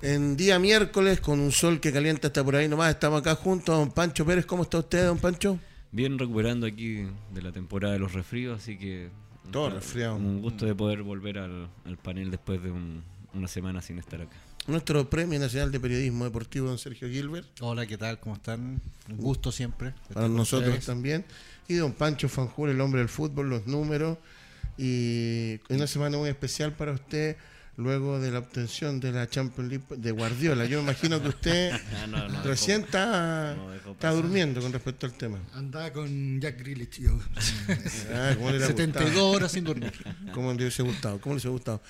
En día miércoles, con un sol que calienta hasta por ahí nomás, estamos acá juntos. Don Pancho Pérez, ¿cómo está usted, don Pancho? Bien, recuperando aquí de la temporada de los resfríos, así que Todo resfriado. Un gusto de poder volver al panel después de una semana sin estar acá. Nuestro Premio Nacional de Periodismo Deportivo, don Sergio Gilbert. Hola, ¿qué tal? ¿Cómo están? Un gusto siempre. Para nosotros también. Y don Pancho Fanjul, el hombre del fútbol, los números. Y una semana muy especial para usted, luego de la obtención de la Champions League de Guardiola. Yo me imagino que usted recién está durmiendo con respecto al tema. Andaba con Jack Grealish, yo. ¿Cómo le hubiera 72 gustado? horas sin dormir. ¿Cómo le hubiese gustado? ¿Cómo le hubiese gustado?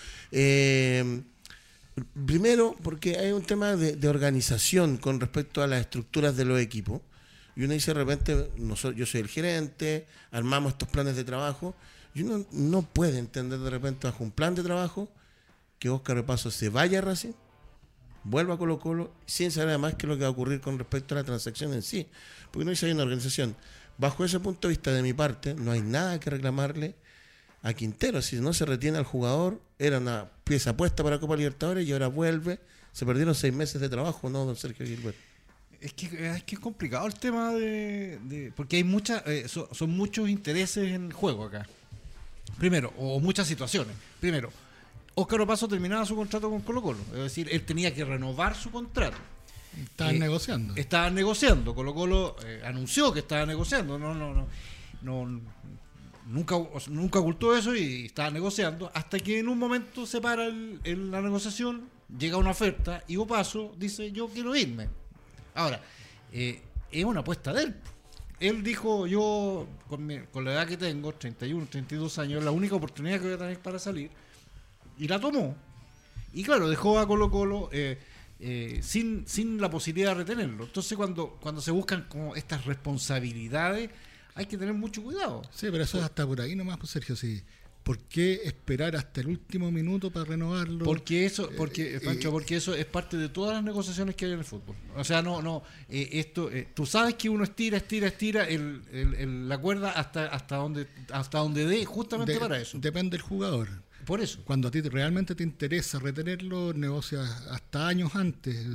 Primero, porque hay un tema de organización con respecto a las estructuras de los equipos. Y uno dice de repente, yo soy el gerente, armamos estos planes de trabajo, y uno no puede entender de repente bajo un plan de trabajo que Óscar Opaso se vaya a Racing, vuelva a Colo-Colo, sin saber además qué es lo que va a ocurrir con respecto a la transacción en sí. Porque uno dice, hay una organización. Bajo ese punto de vista, de mi parte, no hay nada que reclamarle a Quintero. Si no se retiene al jugador, era una pieza puesta para Copa Libertadores y ahora vuelve. Se perdieron 6 meses de trabajo, ¿no, don Sergio Gilbert? Es que es complicado el tema porque hay son muchos intereses en juego acá. Primero, o muchas situaciones. Primero, Óscar Opaso terminaba su contrato con Colo-Colo. Es decir, él tenía que renovar su contrato. Estaban negociando. Estaban negociando. Colo-Colo anunció que estaba negociando. Nunca ocultó eso y estaba negociando. Hasta que en un momento se para la negociación, llega una oferta y Opaso dice, yo quiero irme. Ahora, es una apuesta de él. Él dijo, yo con la edad que tengo, 31, 32 años, es la única oportunidad que voy a tener para salir. Y la tomó. Y claro, dejó a Colo-Colo sin la posibilidad de retenerlo. Entonces cuando se buscan como estas responsabilidades, hay que tener mucho cuidado. Sí, pero eso es hasta por ahí nomás, pues, Sergio, sí. ¿Por qué esperar hasta el último minuto para renovarlo? Porque eso es parte de todas las negociaciones que hay en el fútbol. O sea, tú sabes que uno estira la cuerda hasta donde dé, justamente para eso. Depende del jugador. Por eso. Cuando a ti realmente te interesa retenerlo, negocias hasta años antes.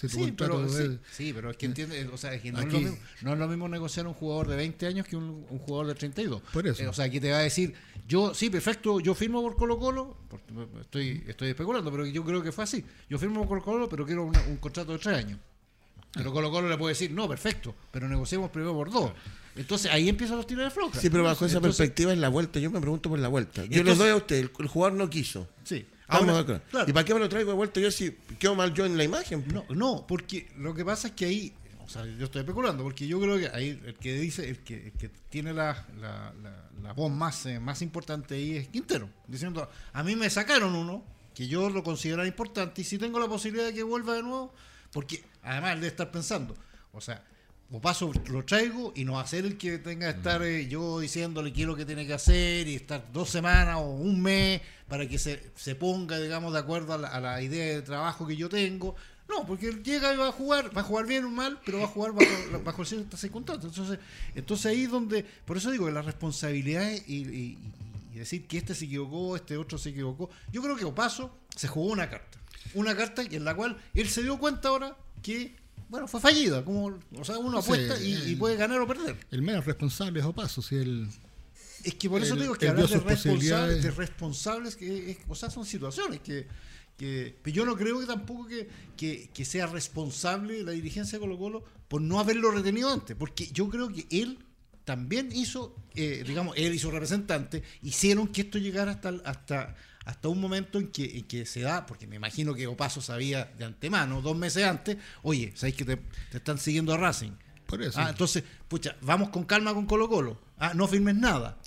Pero es que entiende, o sea, es que no es lo mismo negociar un jugador de 20 años que un jugador de 32. Por eso. O sea, aquí te va a decir, perfecto, yo firmo por Colo-Colo, estoy especulando, pero yo creo que fue así. Yo firmo por Colo-Colo, pero quiero un contrato de 3 años. Pero Colo-Colo le puede decir, no, perfecto, pero negociemos primero por 2. Entonces ahí empiezan los tiros de floja. Sí, pero bajo esa perspectiva es la vuelta. Yo me pregunto por la vuelta. Yo les doy a usted, el jugador no quiso. Sí. Claro. ¿Y para qué me lo traigo de vuelta? Yo si quedo mal yo en la imagen. No, porque lo que pasa es que ahí, o sea, yo estoy especulando, porque yo creo que ahí el que tiene la voz más importante ahí es Quintero, diciendo, a mí me sacaron uno que yo lo consideraba importante y si tengo la posibilidad de que vuelva de nuevo, porque además él debe estar pensando, o sea, Opaso lo traigo y no va a ser el que tenga que estar yo diciéndole qué es lo que tiene que hacer y estar 2 semanas o un mes para que se ponga, digamos, de acuerdo a la idea de trabajo que yo tengo. No, porque él llega y va a jugar bien o mal, pero va a jugar bajo ciertas circunstancias. Entonces ahí es donde, por eso digo que la responsabilidad y decir que este se equivocó, este otro se equivocó. Yo creo que Opaso se jugó una carta en la cual él se dio cuenta ahora que fue fallida, uno apuesta y puede ganar o perder. El menos responsable es Opaso, si él... Es que por eso digo que hablar de responsables, son situaciones que pero yo no creo que tampoco que sea responsable la dirigencia de Colo-Colo por no haberlo retenido antes, porque yo creo que él también hizo, él y su representante hicieron que esto llegara hasta un momento en que se da, porque me imagino que Opaso sabía de antemano, 2 meses antes, oye, ¿sabes que te están siguiendo a Racing? Por eso. Entonces, vamos con calma con Colo-Colo. No firmes nada.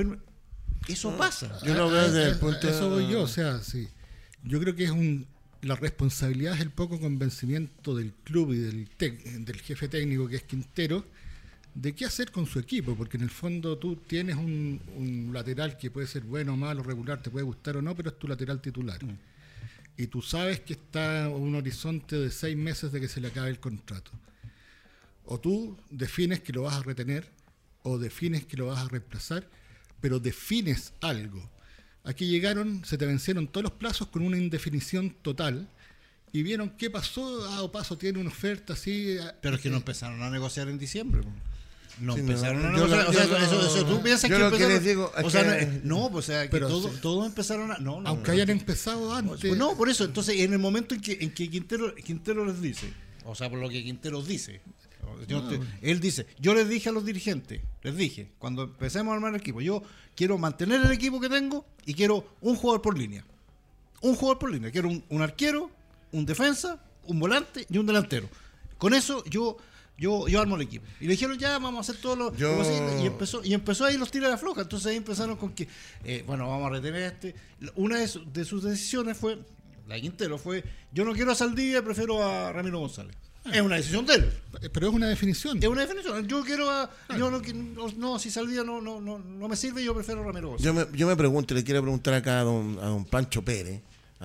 Eso pasa. Yo lo veo desde el punto de... Eso voy yo, o sea, sí. Yo creo que la responsabilidad es el poco convencimiento del club y del jefe técnico que es Quintero, de qué hacer con su equipo, porque en el fondo tú tienes un lateral que puede ser bueno o malo, regular, te puede gustar o no, pero es tu lateral titular. Y tú sabes que está a un horizonte de 6 meses de que se le acabe el contrato. O tú defines que lo vas a retener, o defines que lo vas a reemplazar, pero defines algo. Aquí se te vencieron todos los plazos con una indefinición total, y vieron qué pasó. Opaso tiene una oferta así. Pero es que no empezaron a negociar en diciembre. No Sí, empezaron no, a yo negociar. lo- O sea, yo lo- eso tú piensas yo que lo que empezaron. les digo es o sea, que- no, pues, o sea, que Pero todos empezaron a. No, Aunque no. hayan empezado antes. Pues no, por eso. Entonces, en el momento en que Quintero les dice, o sea, por lo que Quintero dice, él dice, yo les dije a los dirigentes, cuando empecemos a armar el equipo, yo quiero mantener el equipo que tengo y quiero un jugador por línea. Quiero un arquero, un defensa, un volante y un delantero. Con eso yo armo el equipo. Y le dijeron, ya, vamos a hacer todo lo... Yo- Y empezó ahí los tiros de la floja. Entonces ahí empezaron con que, bueno, vamos a retener a este. Una de sus decisiones fue, la de Quintero fue, yo no quiero a Saldivia, prefiero a Ramiro González. Es una decisión de él. Pero es una definición. Es una definición. Yo quiero a... Yo no, si Saldivia no me sirve, yo prefiero a Ramiro González. Yo me pregunto, le quiero preguntar acá a don Pancho Pérez.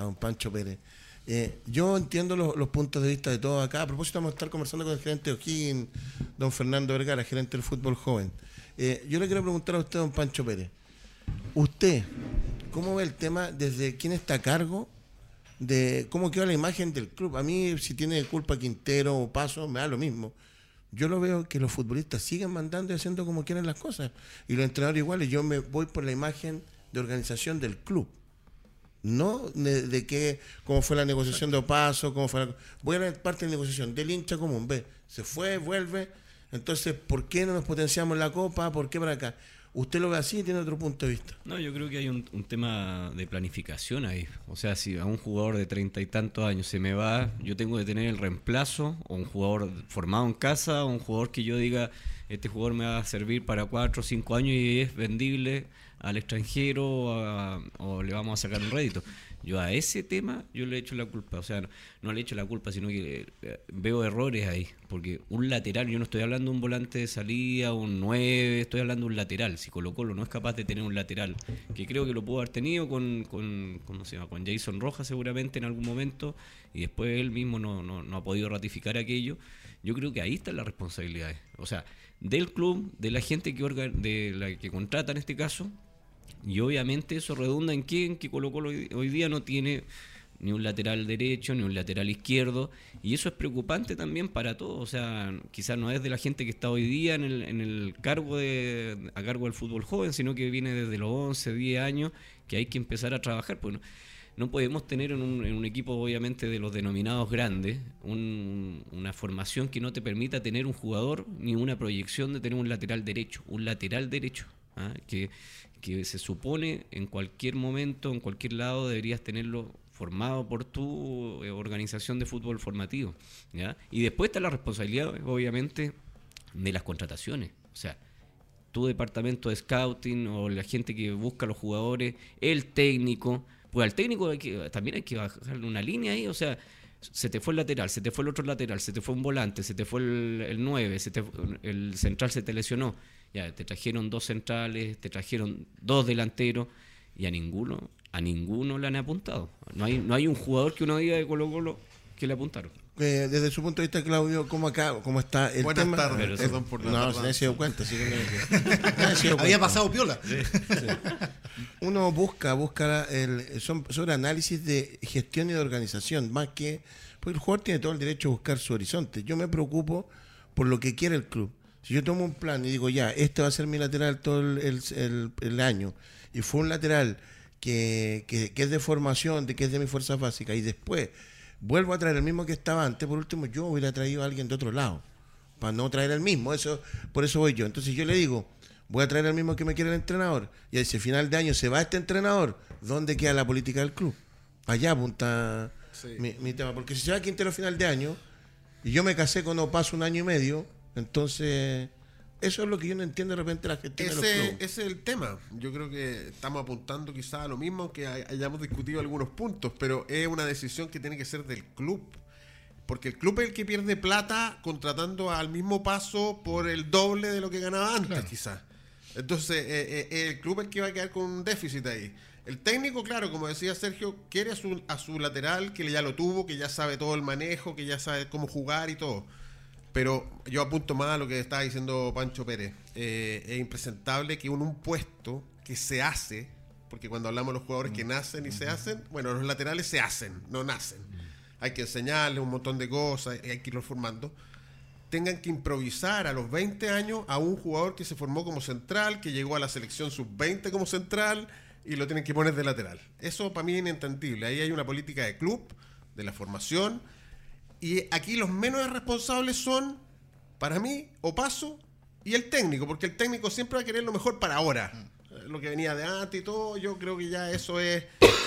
Yo entiendo los puntos de vista de todos acá. A propósito, vamos a estar conversando con el gerente de O'Higgins, don Fernando Vergara, gerente del fútbol joven. Yo le quiero preguntar a usted, don Pancho Pérez. ¿Usted cómo ve el tema desde quién está a cargo de cómo queda la imagen del club? A mí, si tiene culpa Quintero o Paso, me da lo mismo. Yo lo veo que los futbolistas siguen mandando y haciendo como quieren las cosas. Y los entrenadores iguales. Yo me voy por la imagen de organización del club. No de que cómo fue la negociación de Opaso, voy a la parte de la negociación del hincha común. Ve, se fue, vuelve. Entonces, ¿por qué no nos potenciamos la copa? ¿Por qué para acá? ¿Usted lo ve así y tiene otro punto de vista? No, yo creo que hay un tema de planificación ahí. O sea, si a un jugador de 30 y tantos años se me va, yo tengo que tener el reemplazo, o un jugador formado en casa, o un jugador que yo diga, este jugador me va a servir para 4 o 5 años y es vendible al extranjero o le vamos a sacar un rédito. Yo a ese tema yo le echo la culpa, o sea, no le echo la culpa, sino que veo errores ahí, porque un lateral, yo no estoy hablando de un volante de salida, un 9, estoy hablando de un lateral. Si Colo-Colo no es capaz de tener un lateral, que creo que lo pudo haber tenido con Jason Rojas seguramente en algún momento, y después él mismo no ha podido ratificar aquello, yo creo que ahí están las responsabilidades, o sea, del club, de la gente de la que contrata en este caso. Y obviamente eso redunda en que Colo-Colo hoy día no tiene ni un lateral derecho, ni un lateral izquierdo, y eso es preocupante también para todos. O sea, quizás no es de la gente que está hoy día en el cargo a cargo del fútbol joven, sino que viene desde los 11, 10 años, que hay que empezar a trabajar. Pues no podemos tener en un equipo, obviamente, de los denominados grandes, una formación que no te permita tener un jugador ni una proyección de tener un lateral derecho, que se supone en cualquier momento, en cualquier lado, deberías tenerlo formado por tu organización de fútbol formativo, ¿ya? Y después está la responsabilidad, obviamente, de las contrataciones. O sea, tu departamento de scouting o la gente que busca a los jugadores, el técnico, pues al técnico también hay que bajarle una línea ahí, o sea, se te fue el lateral, se te fue el otro lateral, se te fue un volante, se te fue el 9, el central se te lesionó. Ya, te trajeron 2 centrales, te trajeron 2 delanteros y a ninguno le han apuntado. No hay un jugador que uno diga de Colo-Colo que le apuntaron. Desde su punto de vista, Claudio, ¿cómo está el Buenas tema? tardes, perdón por la tardanza. se me he sido cuenta. Sí, me he sido Había cuenta. pasado piola. Uno busca sobre análisis de gestión y de organización, más que... Porque el jugador tiene todo el derecho a buscar su horizonte. Yo me preocupo por lo que quiere el club. Si yo tomo un plan y digo, ya, este va a ser mi lateral todo el año, y fue un lateral que es de formación, que es de mis fuerzas básicas, y después vuelvo a traer el mismo que estaba antes, por último yo hubiera traído a alguien de otro lado, para no traer el mismo, por eso voy yo. Entonces yo le digo, voy a traer el mismo que me quiere el entrenador, y si a final de año se va este entrenador, ¿dónde queda la política del club? Allá apunta mi tema, porque si se va Quintero a final de año, y yo me casé con Opaso 1 año y medio, entonces, eso es lo que yo no entiendo de repente la gestión de los clubes. Ese es el tema. Yo creo que estamos apuntando quizás a lo mismo, que hayamos discutido algunos puntos, pero es una decisión que tiene que ser del club. Porque el club es el que pierde plata contratando al mismo Paso por el doble de lo que ganaba antes, claro. Quizás. Entonces, el club es el que va a quedar con un déficit ahí. El técnico, claro, como decía Sergio, quiere a su lateral, que ya lo tuvo, que ya sabe todo el manejo, que ya sabe cómo jugar y todo. Pero yo apunto más a lo que estaba diciendo Pancho Pérez. Es impresentable que un puesto que se hace, porque cuando hablamos de los jugadores que nacen y se hacen, bueno, los laterales se hacen, no nacen. hay que enseñarles un montón de cosas, hay que irlo formando, tengan que improvisar a los 20 años a un jugador que se formó como central, que llegó a la selección sub-20 como central, y lo tienen que poner de lateral. Eso para mí es inentendible. Ahí hay una política de club, de la formación, y aquí los menos responsables son, para mí, Opaso y el técnico, porque el técnico siempre va a querer lo mejor para ahora. Lo que venía de antes y todo, yo creo que ya eso es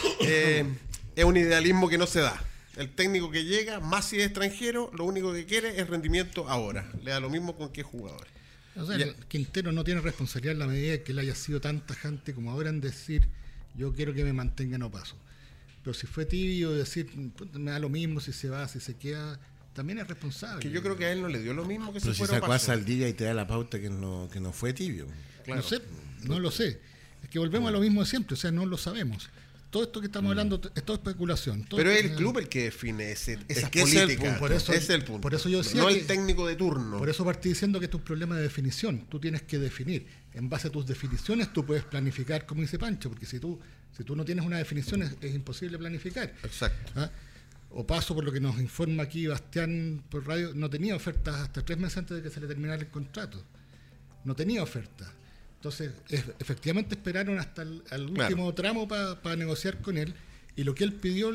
un idealismo que no se da. El técnico que llega, más si es extranjero, lo único que quiere es rendimiento ahora. Le da lo mismo con qué jugadores. O sea, Quintero no tiene responsabilidad en la medida que él haya sido tan tajante como ahora en decir, yo quiero que me mantengan Opaso. Pero si fue tibio decir, me da lo mismo si se va, si se queda, también es responsable. Que yo creo que a él no le dio lo mismo que Pero si si fuera sacó a Opaso. Saldivia y te da la pauta que no fue tibio. Claro. No lo sé. Es que volvemos a lo mismo de siempre, o sea, no lo sabemos. Todo esto que estamos hablando es todo especulación. Pero es el club el que define esas que ese es el políticas. punto. Ese es el punto. Por eso yo decía no que- el técnico de turno. Por eso partí diciendo que esto es un problema de definición. Tú tienes que definir. En base a tus definiciones tú puedes planificar, como dice Pancho, porque si tú no tienes una definición es imposible planificar. Exacto. ¿Ah? Opaso, por lo que nos informa aquí Bastián por radio, no tenía ofertas hasta 3 meses antes de que se le terminara el contrato. No tenía ofertas. Entonces, efectivamente esperaron hasta el último tramo para negociar con él, y lo que él pidió,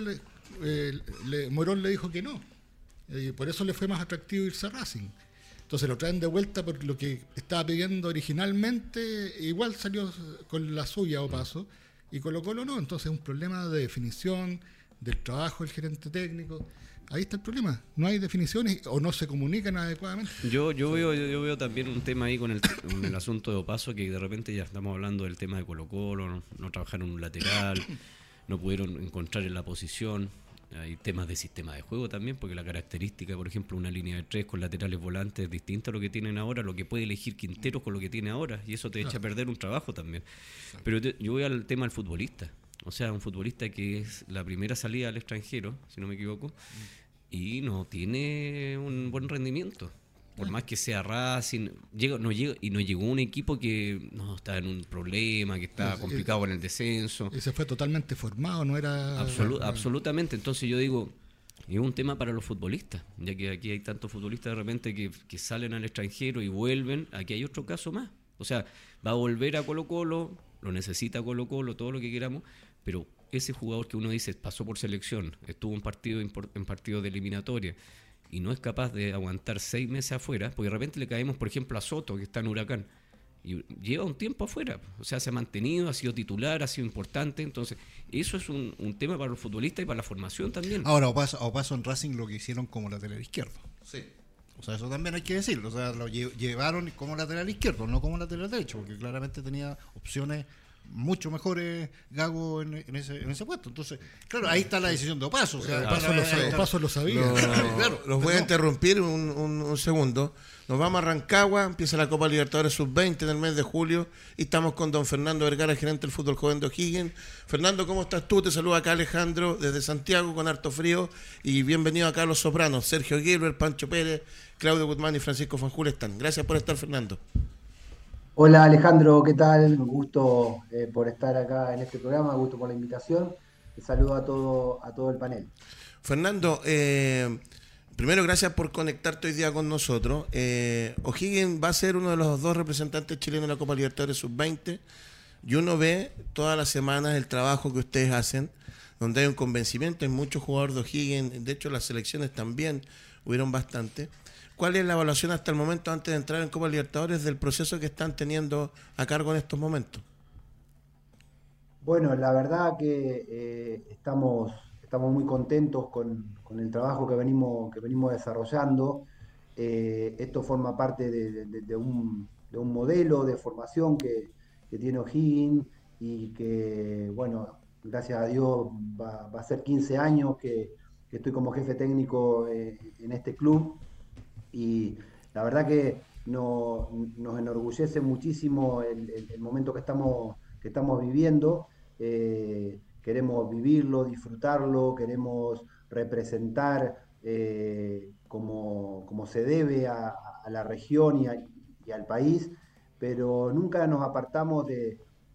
Morón le dijo que no. Por eso le fue más atractivo irse a Racing. Entonces lo traen de vuelta por lo que estaba pidiendo originalmente, igual salió con la suya Opaso, y Colo-Colo no. Entonces es un problema de definición, del trabajo del gerente técnico. Ahí está el problema. No hay definiciones o no se comunican adecuadamente. Yo veo también un tema ahí con el asunto de Opaso, que de repente ya estamos hablando del tema de Colo-Colo, no trabajaron un lateral, no pudieron encontrar en la posición. Hay temas de sistema de juego también, porque la característica, por ejemplo, una línea de 3 con laterales volantes es distinta a lo que tienen ahora, lo que puede elegir Quintero con lo que tiene ahora, y eso te echa a perder un trabajo también. Pero yo voy al tema del futbolista. O sea, un futbolista que es la primera salida al extranjero, si no me equivoco, y no tiene un buen rendimiento. Por más que sea Racing, no llegó un equipo que no está en un problema, que está complicado con el descenso. Y se fue totalmente formado, no era... Absolutamente. Entonces yo digo, es un tema para los futbolistas, ya que aquí hay tantos futbolistas de repente que salen al extranjero y vuelven. Aquí hay otro caso más. O sea, va a volver a Colo-Colo, lo necesita Colo-Colo, todo lo que queramos, pero ese jugador que uno dice pasó por selección, estuvo en partido de eliminatoria, y no es capaz de aguantar 6 meses afuera, porque de repente le caemos, por ejemplo, a Soto, que está en Huracán, y lleva un tiempo afuera, o sea, se ha mantenido, ha sido titular, ha sido importante. Entonces eso es un tema para los futbolistas y para la formación también. Ahora, Opaso en Racing lo que hicieron como lateral izquierdo. Sí. O sea, eso también hay que decirlo. O sea, lo llevaron como lateral izquierdo, no como lateral derecho, porque claramente tenía opciones mucho mejores Gago en ese puesto. Entonces, claro, ahí está la decisión de Opaso. O sea, Opaso lo sabía. claro, Los voy a interrumpir un segundo. Nos vamos a Rancagua, empieza la Copa Libertadores Sub-20 en el mes de julio, y estamos con don Fernando Vergara, gerente del fútbol joven de O'Higgins. Fernando, ¿cómo estás tú? Te saluda acá Alejandro desde Santiago con harto frío, y bienvenido acá a Los Sopranos. Sergio Gilbert, Pancho Pérez, Claudio Guzmán y Francisco Fanjul están. Gracias por estar, Fernando. Hola Alejandro, ¿qué tal? Un gusto por estar acá en este programa, gusto por la invitación. Y saludo a todo el panel. Fernando, primero gracias por conectarte hoy día con nosotros. O'Higgins va a ser uno de los 2 representantes chilenos de la Copa Libertadores Sub-20, y uno ve todas las semanas el trabajo que ustedes hacen, donde hay un convencimiento, hay muchos jugadores de O'Higgins, de hecho las selecciones también hubieron bastante. ¿Cuál es la evaluación hasta el momento, antes de entrar en Copa Libertadores, del proceso que están teniendo a cargo en estos momentos? Bueno, la verdad que estamos muy contentos con el trabajo que venimos desarrollando. Esto forma parte de un modelo de formación que tiene O'Higgins, y que, bueno, gracias a Dios va a ser 15 años que estoy como jefe técnico en este club. Y la verdad que nos enorgullece muchísimo el momento que estamos viviendo. Queremos vivirlo, disfrutarlo, queremos representar como se debe a la región y al país, pero nunca nos apartamos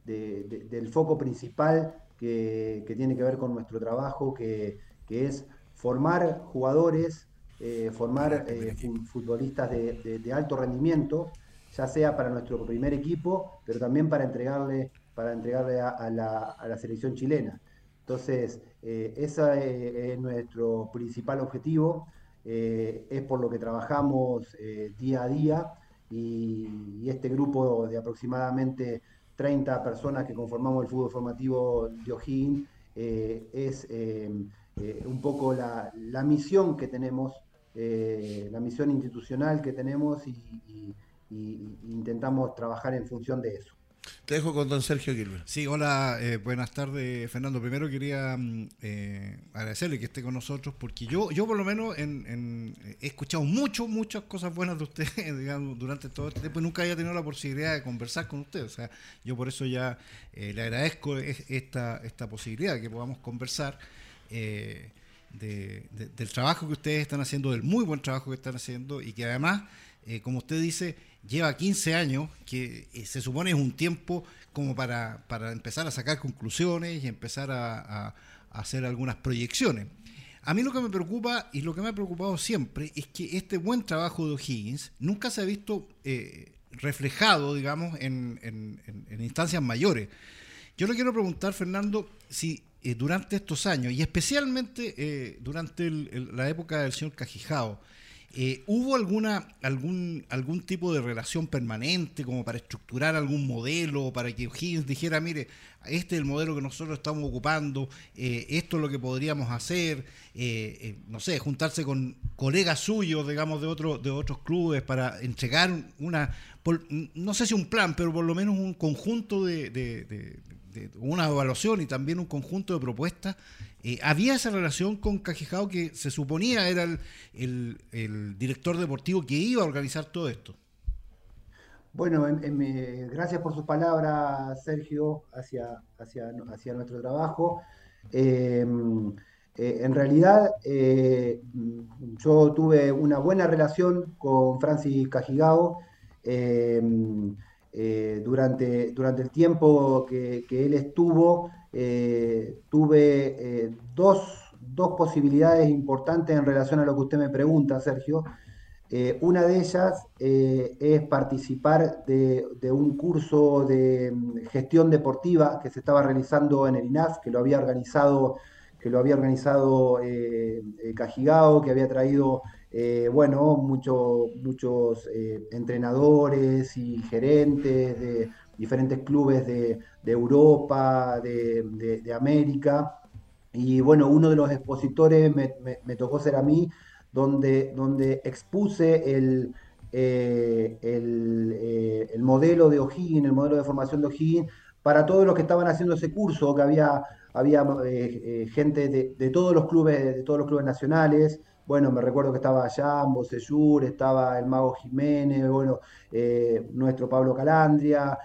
del foco principal que tiene que ver con nuestro trabajo, que es formar jugadores, formar futbolistas de alto rendimiento, ya sea para nuestro primer equipo, pero también para entregarle a la selección chilena. Entonces, ese es nuestro principal objetivo, es por lo que trabajamos día a día, y este grupo de aproximadamente 30 personas que conformamos el fútbol formativo de O'Higgins es un poco la misión que tenemos, la misión institucional que tenemos, y intentamos trabajar en función de eso. Te dejo con don Sergio Gilbert. Sí, hola, buenas tardes, Fernando. Primero quería agradecerle que esté con nosotros, porque yo por lo menos he escuchado muchas cosas buenas de usted, digamos, durante todo este tiempo, y nunca había tenido la posibilidad de conversar con usted. O sea, yo por eso ya le agradezco esta posibilidad de que podamos conversar del trabajo que ustedes están haciendo, del muy buen trabajo que están haciendo, y que además, como usted dice, lleva 15 años, que se supone es un tiempo como para empezar a sacar conclusiones y empezar a hacer algunas proyecciones. A mí lo que me preocupa, y lo que me ha preocupado siempre, es que este buen trabajo de O'Higgins nunca se ha visto reflejado, digamos, en instancias mayores. Yo le quiero preguntar, Fernando, si durante estos años, y especialmente durante la época del señor Cajijao, ¿hubo algún tipo de relación permanente como para estructurar algún modelo, para que O'Higgins dijera, mire, este es el modelo que nosotros estamos ocupando, esto es lo que podríamos hacer, no sé, juntarse con colegas suyos, digamos, de otros clubes para entregar no sé si un plan, pero por lo menos un conjunto de una evaluación y también un conjunto de propuestas? Había esa relación con Cajijao, que se suponía era el director deportivo que iba a organizar todo esto. Bueno, gracias por sus palabras, Sergio, hacia nuestro trabajo. En realidad, yo tuve una buena relación con Francis Cajigao durante el tiempo que él estuvo. Tuve dos posibilidades importantes en relación a lo que usted me pregunta, Sergio. Una de ellas es participar de un curso de gestión deportiva que se estaba realizando en el INAF, que lo había organizado Cajigao, que había traído muchos entrenadores y gerentes de diferentes clubes de Europa, de América. Y bueno, uno de los expositores me tocó ser a mí, donde expuse el modelo de O'Higgins, el modelo de formación de O'Higgins, para todos los que estaban haciendo ese curso, que había gente de todos los clubes nacionales. Bueno, me recuerdo que estaba Jambo, Seyur, estaba el Mago Jiménez, bueno, nuestro Pablo Calandria,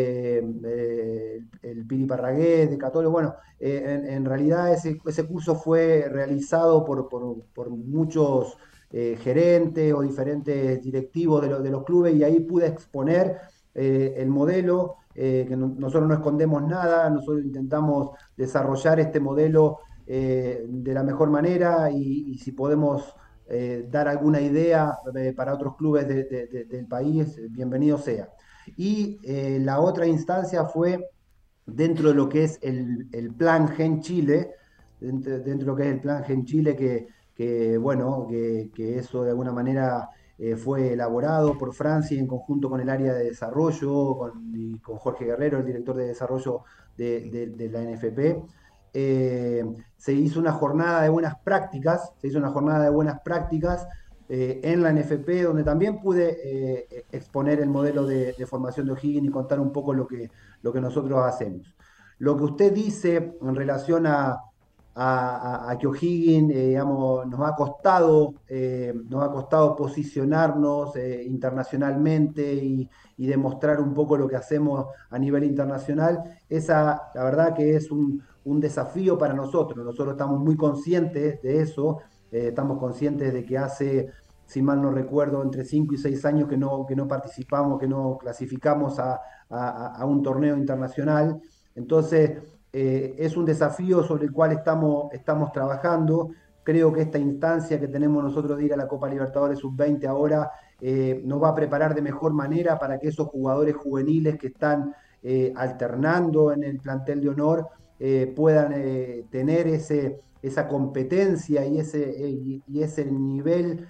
el Piri Parragués de Católico. Bueno, en realidad ese curso fue realizado por muchos gerentes o diferentes directivos de los clubes, y ahí pude exponer el modelo, que nosotros no escondemos nada, nosotros intentamos desarrollar este modelo de la mejor manera, y si podemos dar alguna idea para otros clubes del país, bienvenido sea. Y la otra instancia fue dentro de lo que es el Plan Gen Chile, dentro de lo que es el Plan Gen Chile, que eso de alguna manera fue elaborado por Francia en conjunto con el área de desarrollo, con Jorge Guerrero, el director de desarrollo de la NFP. Se hizo una jornada de buenas prácticas, en la NFP, donde también pude exponer el modelo de formación de O'Higgins y contar un poco lo que nosotros hacemos. Lo que usted dice en relación a que O'Higgins, nos ha costado posicionarnos internacionalmente y demostrar un poco lo que hacemos a nivel internacional. La verdad que es un desafío para nosotros. Nosotros estamos muy conscientes de eso. Estamos conscientes de que hace, si mal no recuerdo, entre 5 y 6 años que no participamos, que no clasificamos a un torneo internacional. Entonces, es un desafío sobre el cual estamos trabajando. Creo que esta instancia que tenemos nosotros de ir a la Copa Libertadores Sub-20 ahora nos va a preparar de mejor manera para que esos jugadores juveniles que están alternando en el plantel de honor puedan tener esa competencia y ese nivel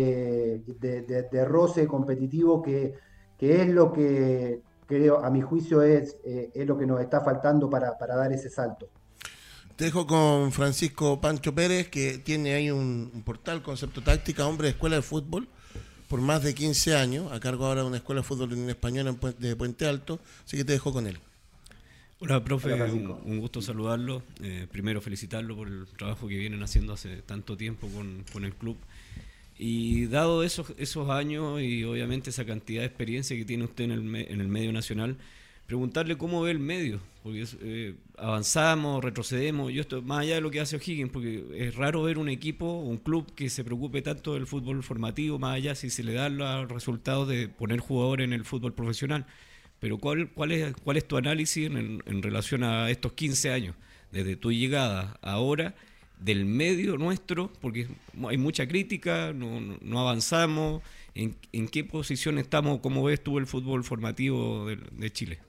de roce competitivo que es lo que creo, a mi juicio, es lo que nos está faltando para dar ese salto. Te dejo con Francisco Pancho Pérez, que tiene ahí un portal, Concepto Táctica, hombre de escuela de fútbol, por más de 15 años, a cargo ahora de una escuela de fútbol en español de Puente Alto, así que te dejo con él. Hola, profe, Hola, un gusto saludarlo. Primero felicitarlo por el trabajo que vienen haciendo hace tanto tiempo con el club. Y dado esos años y obviamente esa cantidad de experiencia que tiene usted en el medio nacional, preguntarle cómo ve el medio, porque avanzamos, retrocedemos, más allá de lo que hace O'Higgins, porque es raro ver un equipo, un club que se preocupe tanto del fútbol formativo, más allá si se le dan los resultados de poner jugadores en el fútbol profesional. Pero ¿cuál es tu análisis en relación a estos 15 años, desde tu llegada ahora, del medio nuestro? Porque hay mucha crítica, no avanzamos. ¿En qué posición estamos? ¿Cómo ves tú el fútbol formativo de Chile?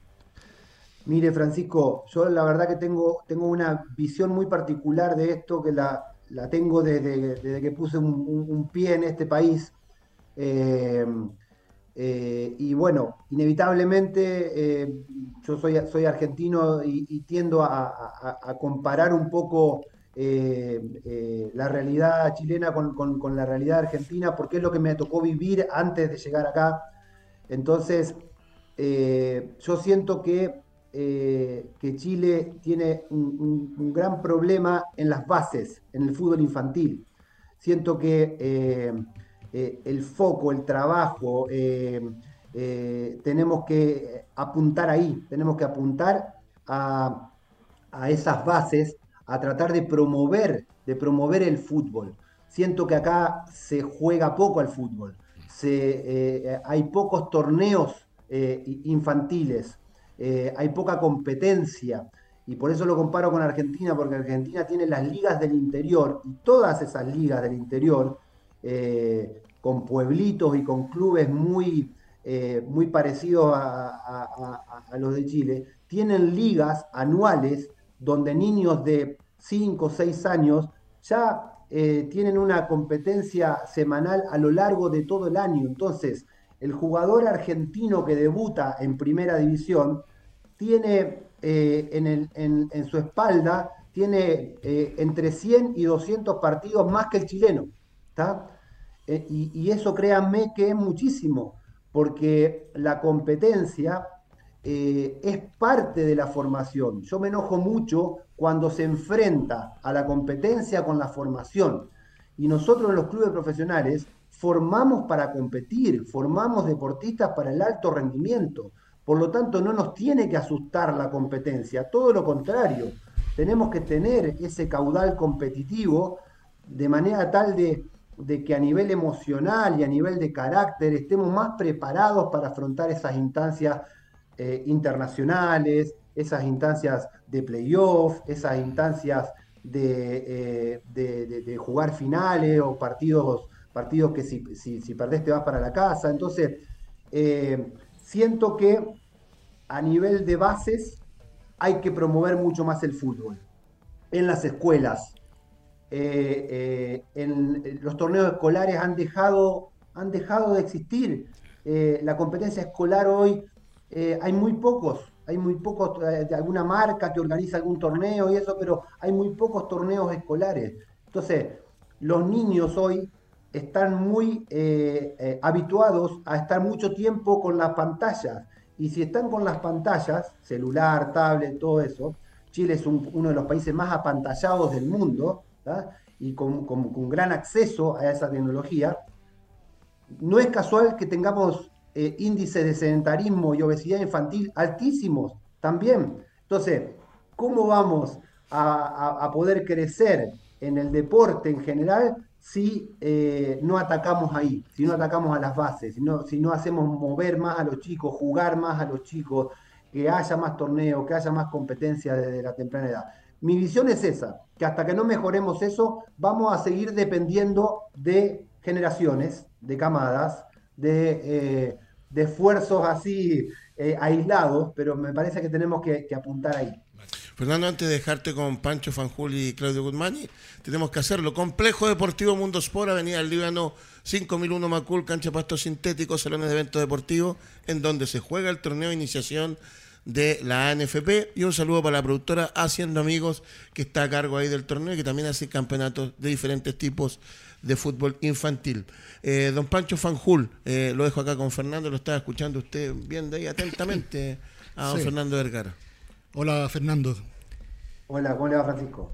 Mire, Francisco, yo la verdad que tengo una visión muy particular de esto, que la tengo desde que puse un pie en este país. Eh, y bueno, inevitablemente yo soy argentino y tiendo a comparar un poco la realidad chilena con la realidad argentina, porque es lo que me tocó vivir antes de llegar acá. Entonces, yo siento que Chile tiene un gran problema en las bases, en el fútbol infantil. Siento que el foco, el trabajo, tenemos que apuntar ahí, tenemos que apuntar a esas bases, a tratar de promover el fútbol. Siento que acá se juega poco al fútbol, hay pocos torneos infantiles, hay poca competencia. Y por eso lo comparo con Argentina, porque Argentina tiene las ligas del interior, y todas esas ligas del interior, con pueblitos y con clubes muy parecidos a los de Chile, tienen ligas anuales donde niños de 5 o 6 años ya tienen una competencia semanal a lo largo de todo el año. Entonces, el jugador argentino que debuta en primera división tiene en su espalda tiene entre 100 y 200 partidos más que el chileno, ¿tá? Y eso créanme que es muchísimo, porque la competencia es parte de la formación. Yo me enojo mucho cuando se enfrenta a la competencia con la formación. Y nosotros en los clubes profesionales formamos para competir, formamos deportistas para el alto rendimiento. Por lo tanto, no nos tiene que asustar la competencia, todo lo contrario. Tenemos que tener ese caudal competitivo de manera tal de que a nivel emocional y a nivel de carácter estemos más preparados para afrontar esas instancias internacionales, esas instancias de playoff, esas instancias de jugar finales o partidos que si perdés te vas para la casa. Entonces, siento que a nivel de bases hay que promover mucho más el fútbol. En las escuelas, en los torneos escolares han dejado de existir. La competencia escolar hoy, hay muy pocos de alguna marca que organiza algún torneo y eso, pero hay muy pocos torneos escolares. Entonces, los niños hoy están muy habituados a estar mucho tiempo con las pantallas. Y si están con las pantallas, celular, tablet, todo eso, Chile es uno de los países más apantallados del mundo, ¿tá? Y con gran acceso a esa tecnología. No es casual que tengamos índices de sedentarismo y obesidad infantil altísimos también. Entonces, ¿cómo vamos a poder crecer en el deporte en general si no atacamos ahí, si no atacamos a las bases, si no hacemos mover más a los chicos, jugar más a los chicos, que haya más torneos, que haya más competencia desde la temprana edad? Mi visión es esa, que hasta que no mejoremos eso, vamos a seguir dependiendo de generaciones, de camadas, de esfuerzos así aislados, pero me parece que tenemos que apuntar ahí. Fernando, antes de dejarte con Pancho Fanjul y Claudio Guzmán, tenemos que hacerlo. Complejo Deportivo Mundo Sport, Avenida del Líbano 5001 Macul, cancha pasto sintético, salones de eventos deportivos, en donde se juega el torneo de iniciación de la ANFP. Y un saludo para la productora Haciendo Amigos, que está a cargo ahí del torneo y que también hace campeonatos de diferentes tipos de fútbol infantil. Don Pancho Fanjul, lo dejo acá con Fernando, lo estaba escuchando usted bien de ahí atentamente a don Fernando Vergara. Hola, Fernando. Hola, ¿cómo le va, Francisco?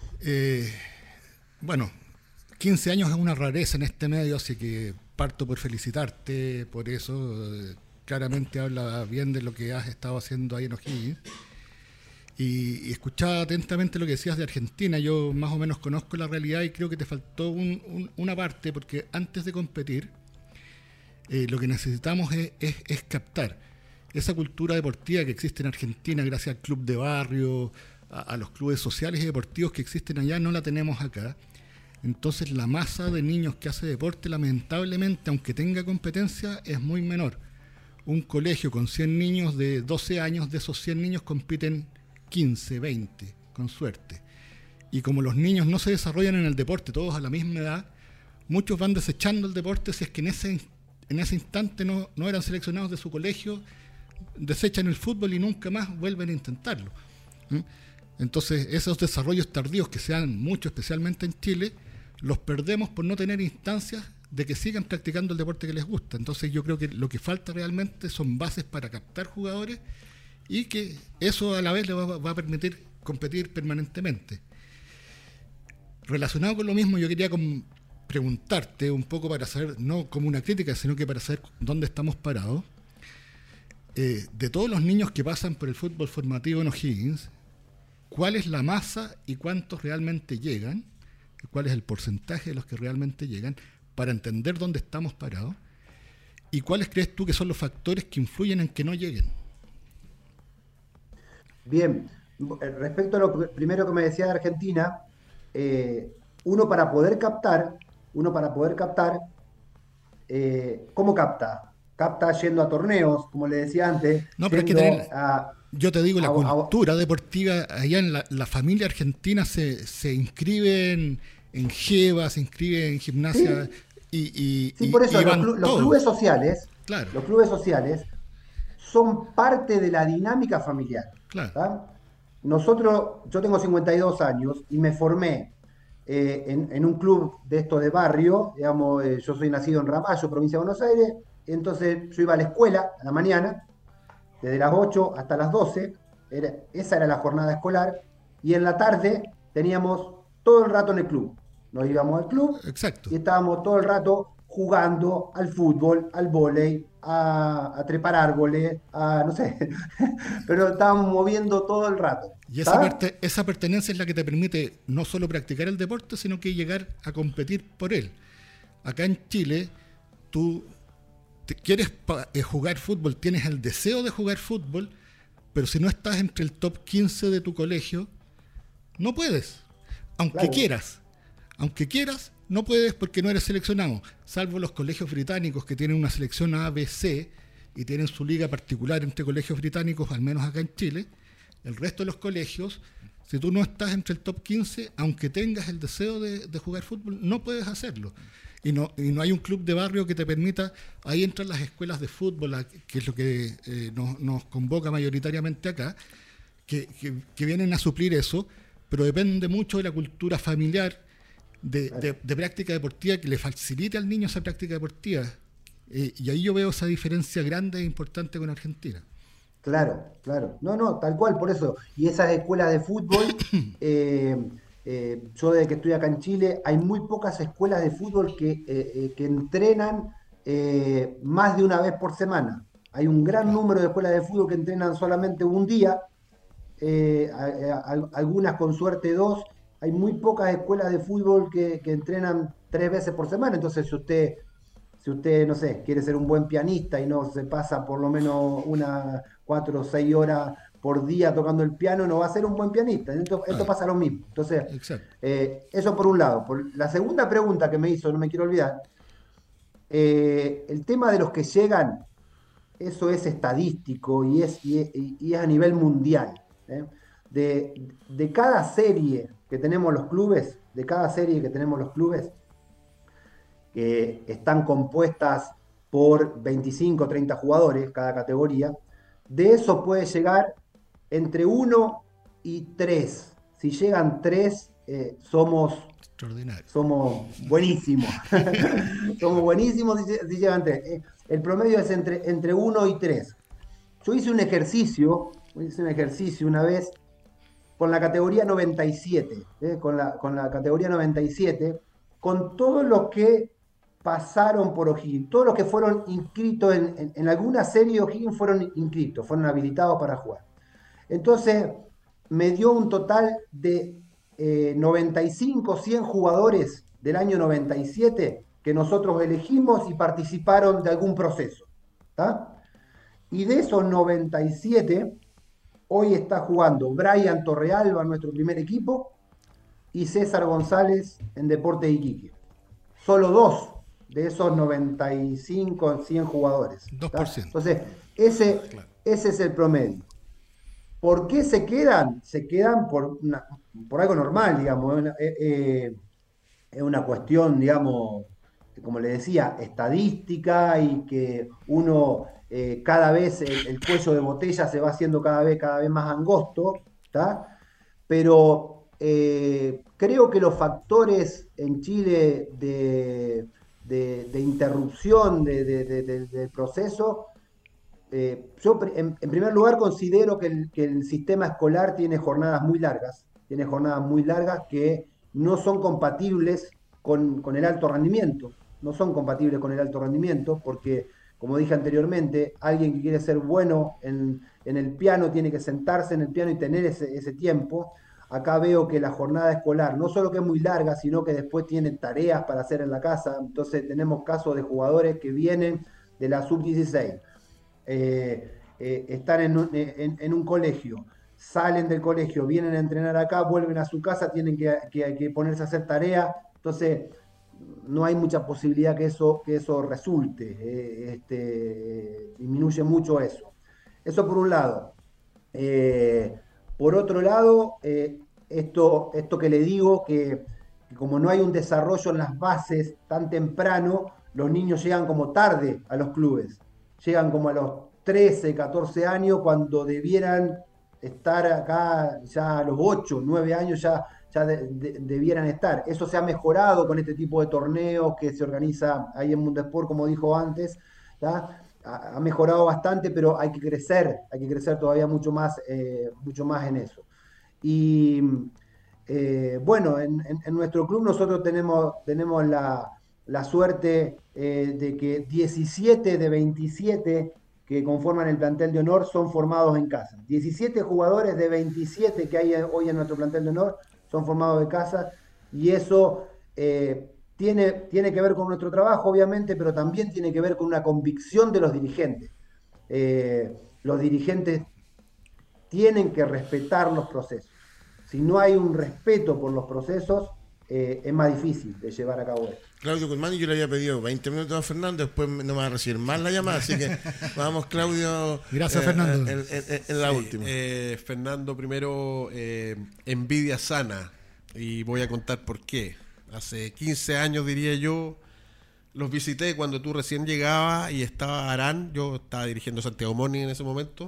Bueno, 15 años es una rareza en este medio, así que parto por felicitarte por eso. Claramente habla bien de lo que has estado haciendo ahí en O'Higgins. Y escuchaba atentamente lo que decías de Argentina. Yo más o menos conozco la realidad y creo que te faltó una parte, porque antes de competir, lo que necesitamos es captar esa cultura deportiva que existe en Argentina gracias al club de barrio, a los clubes sociales y deportivos que existen allá, no la tenemos acá. Entonces la masa de niños que hace deporte, lamentablemente, aunque tenga competencia, es muy menor. Un colegio con 100 niños de 12 años, de esos 100 niños compiten 15, 20, con suerte. Y como los niños no se desarrollan en el deporte, todos a la misma edad, muchos van desechando el deporte si es que en ese instante no eran seleccionados de su colegio, desechan el fútbol y nunca más vuelven a intentarlo. Entonces esos desarrollos tardíos que se dan mucho, especialmente en Chile, los perdemos por no tener instancias de que sigan practicando el deporte que les gusta. Entonces yo creo que lo que falta realmente son bases para captar jugadores y que eso a la vez les va a permitir competir permanentemente. Relacionado con lo mismo, yo quería preguntarte un poco para saber, no como una crítica, sino que para saber dónde estamos parados. De todos los niños que pasan por el fútbol formativo en O'Higgins, ¿cuál es la masa y cuántos realmente llegan? ¿Cuál es el porcentaje de los que realmente llegan? Para entender dónde estamos parados. ¿Y cuáles crees tú que son los factores que influyen en que no lleguen? Bien, respecto a lo primero que me decía de Argentina, uno para poder captar, ¿cómo capta? Capta yendo a torneos, como le decía antes. No, pero es que yo te digo, la cultura deportiva, allá en la familia argentina se inscribe en GEVA, se inscribe en gimnasia, sí, por eso los clubes sociales, claro. Los clubes sociales son parte de la dinámica familiar. Claro. Yo tengo 52 años y me formé en un club de esto de barrio, digamos, yo soy nacido en Ramallo, provincia de Buenos Aires. Entonces yo iba a la escuela a la mañana, desde las 8 hasta las 12, esa era la jornada escolar, y en la tarde teníamos todo el rato en el club. Nos íbamos al club. Exacto. Y estábamos todo el rato jugando al fútbol, al vóley, a trepar árboles, no sé, pero estábamos moviendo todo el rato. Y esa pertenencia es la que te permite no solo practicar el deporte, sino que llegar a competir por él. Acá en Chile, tú quieres jugar fútbol, tienes el deseo de jugar fútbol, pero si no estás entre el top 15 de tu colegio, no puedes, aunque quieras, no puedes porque no eres seleccionado, salvo los colegios británicos que tienen una selección ABC y tienen su liga particular entre colegios británicos, al menos acá en Chile. El resto de los colegios, si tú no estás entre el top 15, aunque tengas el deseo de jugar fútbol, no puedes hacerlo. Y no hay un club de barrio que te permita. Ahí entran las escuelas de fútbol, que es lo que nos convoca mayoritariamente acá, que vienen a suplir eso, pero depende mucho de la cultura familiar, de práctica deportiva, que le facilite al niño esa práctica deportiva. Y ahí yo veo esa diferencia grande e importante con Argentina. Claro. No, tal cual, por eso. Y esas escuelas de fútbol... yo desde que estoy acá en Chile, hay muy pocas escuelas de fútbol que entrenan más de una vez por semana. Hay un gran número de escuelas de fútbol que entrenan solamente un día, algunas con suerte 2. Hay muy pocas escuelas de fútbol que entrenan 3 veces por semana. Entonces si usted, no sé, quiere ser un buen pianista y no se pasa por lo menos unas 4 o 6 horas por día tocando el piano no va a ser un buen pianista. Esto pasa lo mismo. Entonces, Exacto. eso por un lado. Por la segunda pregunta que me hizo, no me quiero olvidar, el tema de los que llegan, eso es estadístico y es a nivel mundial. ¿Eh? De cada serie que tenemos los clubes, que están compuestas por 25 o 30 jugadores cada categoría, de eso puede llegar entre 1 y 3. Si llegan 3, somos Extraordinario. buenísimos. Somos buenísimos si llegan 3. El promedio es entre 1 y 3. Yo hice un ejercicio una vez con la categoría 97, con la categoría 97, con todos los que pasaron por O'Higgins, todos los que fueron inscritos en alguna serie de O'Higgins fueron inscritos, fueron habilitados para jugar. Entonces, me dio un total de 95, 100 jugadores del año 97 que nosotros elegimos y participaron de algún proceso. ¿Tá? Y de esos 97, hoy está jugando Brian Torrealba en nuestro primer equipo y César González en Deportes Iquique. Solo 2 de esos 95, 100 jugadores. 2%. Entonces, ese es el promedio. ¿Por qué se quedan? Se quedan por algo normal, digamos. Es una cuestión, digamos, como le decía, estadística y que uno cada vez el cuello de botella se va haciendo cada vez más angosto, ¿tá? Pero creo que los factores en Chile de interrupción del proceso, yo en primer lugar considero que el sistema escolar tiene jornadas muy largas que no son compatibles con el alto rendimiento. No son compatibles con el alto rendimiento porque, como dije anteriormente, alguien que quiere ser bueno en el piano tiene que sentarse en el piano y tener ese tiempo. Acá veo que la jornada escolar no solo que es muy larga, sino que después tienen tareas para hacer en la casa. Entonces tenemos casos de jugadores que vienen de la sub-16, están en un colegio, salen del colegio, vienen a entrenar acá, vuelven a su casa, tienen que ponerse a hacer tareas. Entonces no hay mucha posibilidad que eso resulte. Disminuye mucho eso. Eso por un lado. Por otro lado, esto que le digo, que como no hay un desarrollo en las bases tan temprano, los niños llegan como tarde a los clubes. Llegan como a los 13, 14 años, cuando debieran estar acá ya a los 8, 9 años ya debieran estar. Eso se ha mejorado con este tipo de torneos que se organiza ahí en Mundesport, como dijo antes, ¿tá? Ha mejorado bastante, pero hay que crecer todavía mucho más en eso. Y bueno, en nuestro club nosotros tenemos la suerte de que 17 de 27 que conforman el plantel de honor son formados en casa. 17 jugadores de 27 que hay hoy en nuestro plantel de honor son formados de casa, y eso tiene que ver con nuestro trabajo, obviamente, pero también tiene que ver con una convicción de los dirigentes. Los dirigentes tienen que respetar los procesos. Si no hay un respeto por los procesos, es más difícil de llevar a cabo esto. Claudio Colmán, yo le había pedido 20 minutos a Fernando, después no me va a recibir más la llamada, así que vamos, Claudio. Gracias, Fernando. En la última. Fernando, primero, envidia sana, y voy a contar por qué. Hace 15 años, diría yo, los visité cuando tú recién llegabas y estaba Arán, yo estaba dirigiendo Santiago Morning en ese momento.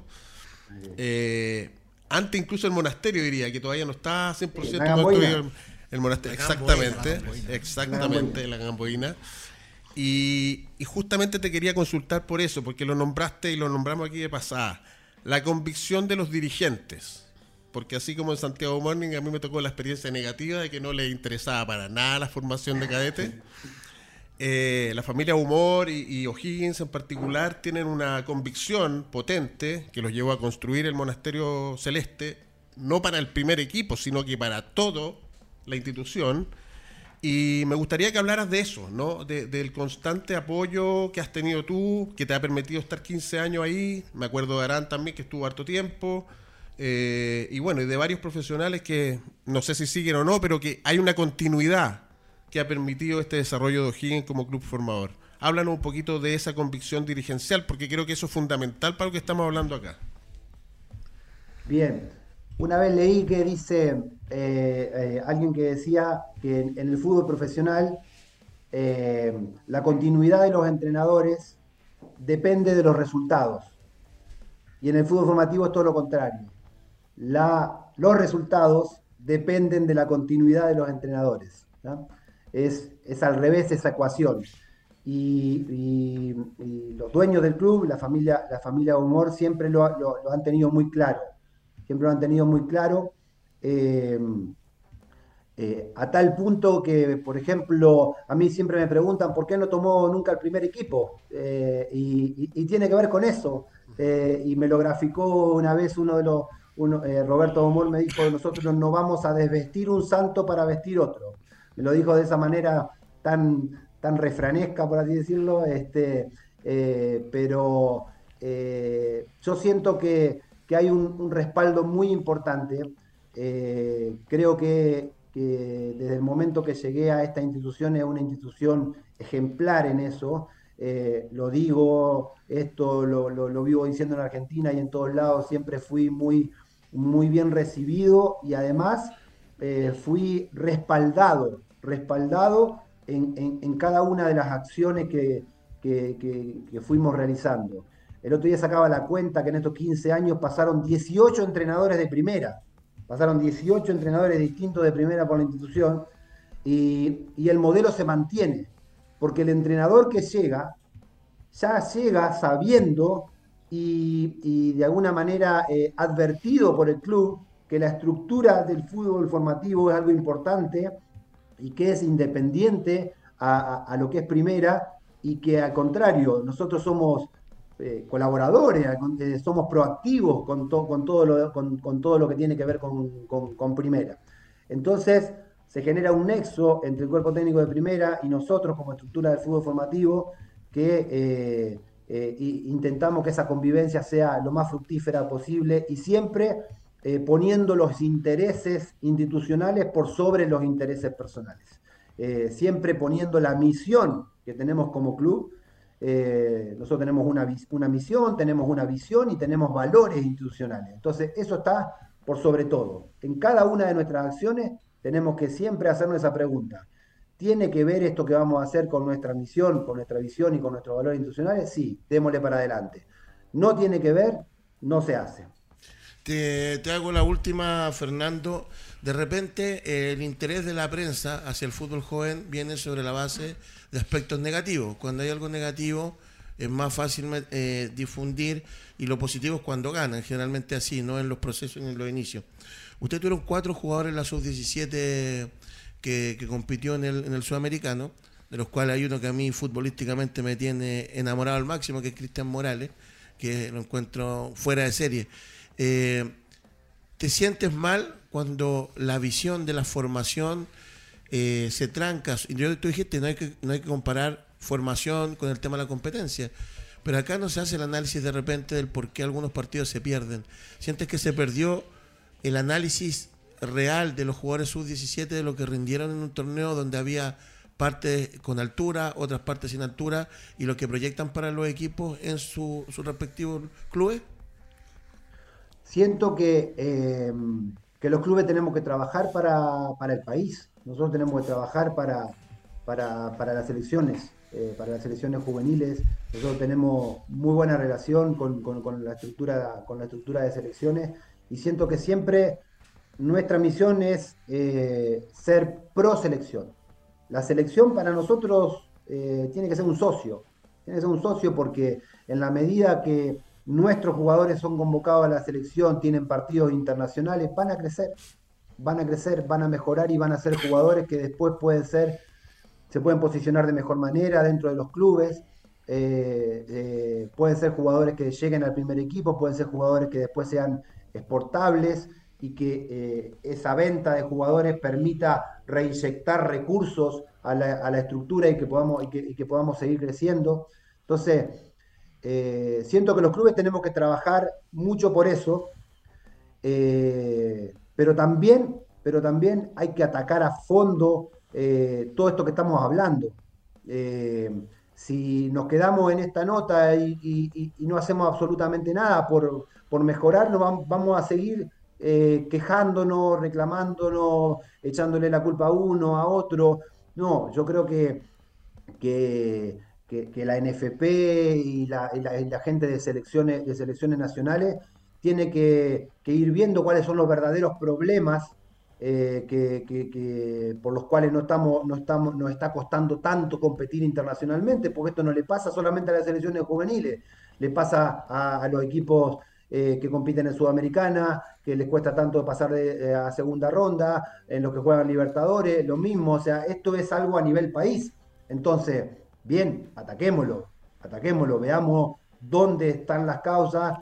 Antes incluso el monasterio, diría, que todavía no está 100%. El monasterio, exactamente, la Gamboína. Y justamente te quería consultar por eso, porque lo nombraste y lo nombramos aquí de pasada. La convicción de los dirigentes. Porque así como en Santiago Morning, a mí me tocó la experiencia negativa de que no les interesaba para nada la formación de cadetes. La familia Humor y O'Higgins en particular tienen una convicción potente que los llevó a construir el Monasterio Celeste, no para el primer equipo, sino que para toda la institución. Y me gustaría que hablaras de eso, ¿no? Del constante apoyo que has tenido tú, que te ha permitido estar 15 años ahí. Me acuerdo de Arán también, que estuvo harto tiempo. y bueno, y de varios profesionales que no sé si siguen o no, pero que hay una continuidad que ha permitido este desarrollo de O'Higgins como club formador. Háblanos un poquito de esa convicción dirigencial, porque creo que eso es fundamental para lo que estamos hablando acá. Bien, una vez leí que dice alguien que decía que en el fútbol profesional la continuidad de los entrenadores depende de los resultados. Y en el fútbol formativo es todo lo contrario. Los resultados dependen de la continuidad de los entrenadores, ¿no? Es al revés esa ecuación. Y los dueños del club, la familia Humor, siempre lo han tenido muy claro. Siempre lo han tenido muy claro. A tal punto que, por ejemplo, a mí siempre me preguntan por qué no tomó nunca el primer equipo. Y tiene que ver con eso. Y me lo graficó una vez Roberto Humor me dijo, nosotros no vamos a desvestir un santo para vestir otro. Me lo dijo de esa manera tan refranesca, por así decirlo, pero yo siento que hay un respaldo muy importante. Creo que desde el momento que llegué a esta institución es una institución ejemplar en eso. Lo digo, esto lo vivo diciendo en Argentina y en todos lados, siempre fui muy, muy bien recibido y además fui respaldado en cada una de las acciones que fuimos realizando. El otro día sacaba la cuenta que en estos 15 años pasaron 18 entrenadores de primera, pasaron 18 entrenadores distintos de primera por la institución y el modelo se mantiene, porque el entrenador que llega, ya llega sabiendo y de alguna manera advertido por el club que la estructura del fútbol formativo es algo importante y que es independiente a lo que es primera y que al contrario, nosotros somos colaboradores, somos proactivos con todo lo que tiene que ver con primera. Entonces se genera un nexo entre el cuerpo técnico de primera y nosotros como estructura del fútbol formativo que intentamos que esa convivencia sea lo más fructífera posible y siempre poniendo los intereses institucionales por sobre los intereses personales. Siempre poniendo la misión que tenemos como club. Nosotros tenemos una misión, tenemos una visión y tenemos valores institucionales. Entonces, eso está por sobre todo. En cada una de nuestras acciones tenemos que siempre hacernos esa pregunta. ¿Tiene que ver esto que vamos a hacer con nuestra misión, con nuestra visión y con nuestros valores institucionales? Sí, démosle para adelante. No tiene que ver, no se hace. Te hago la última, Fernando. De repente, el interés de la prensa hacia el fútbol joven viene sobre la base de aspectos negativos. Cuando hay algo negativo, es más fácil difundir, y lo positivo es cuando ganan, generalmente así, no en los procesos ni en los inicios. Ustedes tuvieron 4 jugadores en la sub-17 que compitió en el sudamericano, de los cuales hay uno que a mí futbolísticamente me tiene enamorado al máximo, que es Cristian Morales, que lo encuentro fuera de serie. ¿Te sientes mal cuando la visión de la formación se tranca? Tú dijiste no hay que comparar formación con el tema de la competencia, pero acá no se hace el análisis de repente del por qué algunos partidos se pierden. ¿Sientes que se perdió el análisis real de los jugadores sub-17 de lo que rindieron en un torneo donde había partes con altura, otras partes sin altura, y lo que proyectan para los equipos en sus respectivos clubes? Siento que los clubes tenemos que trabajar para el país. Nosotros tenemos que trabajar para las selecciones juveniles. Nosotros tenemos muy buena relación con la estructura de selecciones y siento que siempre nuestra misión es ser pro selección. La selección para nosotros tiene que ser un socio. Tiene que ser un socio porque en la medida que nuestros jugadores son convocados a la selección, tienen partidos internacionales, van a crecer, van a mejorar y van a ser jugadores que después se pueden posicionar de mejor manera dentro de los clubes. Pueden ser jugadores que lleguen al primer equipo, pueden ser jugadores que después sean exportables y que esa venta de jugadores permita reinyectar recursos a la estructura y que podamos seguir creciendo. Entonces, siento que los clubes tenemos que trabajar mucho por eso. pero también hay que atacar a fondo todo esto que estamos hablando. Si nos quedamos en esta nota y no hacemos absolutamente nada por mejorarlo, vamos a seguir quejándonos, reclamándonos, echándole la culpa a uno, a otro. No, yo creo que, que la NFP y la gente de selecciones nacionales tiene que ir viendo cuáles son los verdaderos problemas por los cuales nos está costando tanto competir internacionalmente, porque esto no le pasa solamente a las selecciones juveniles, le pasa a los equipos que compiten en Sudamericana, que les cuesta tanto pasar a segunda ronda, en los que juegan Libertadores, lo mismo, o sea, esto es algo a nivel país. Entonces, bien, ataquémoslo, veamos dónde están las causas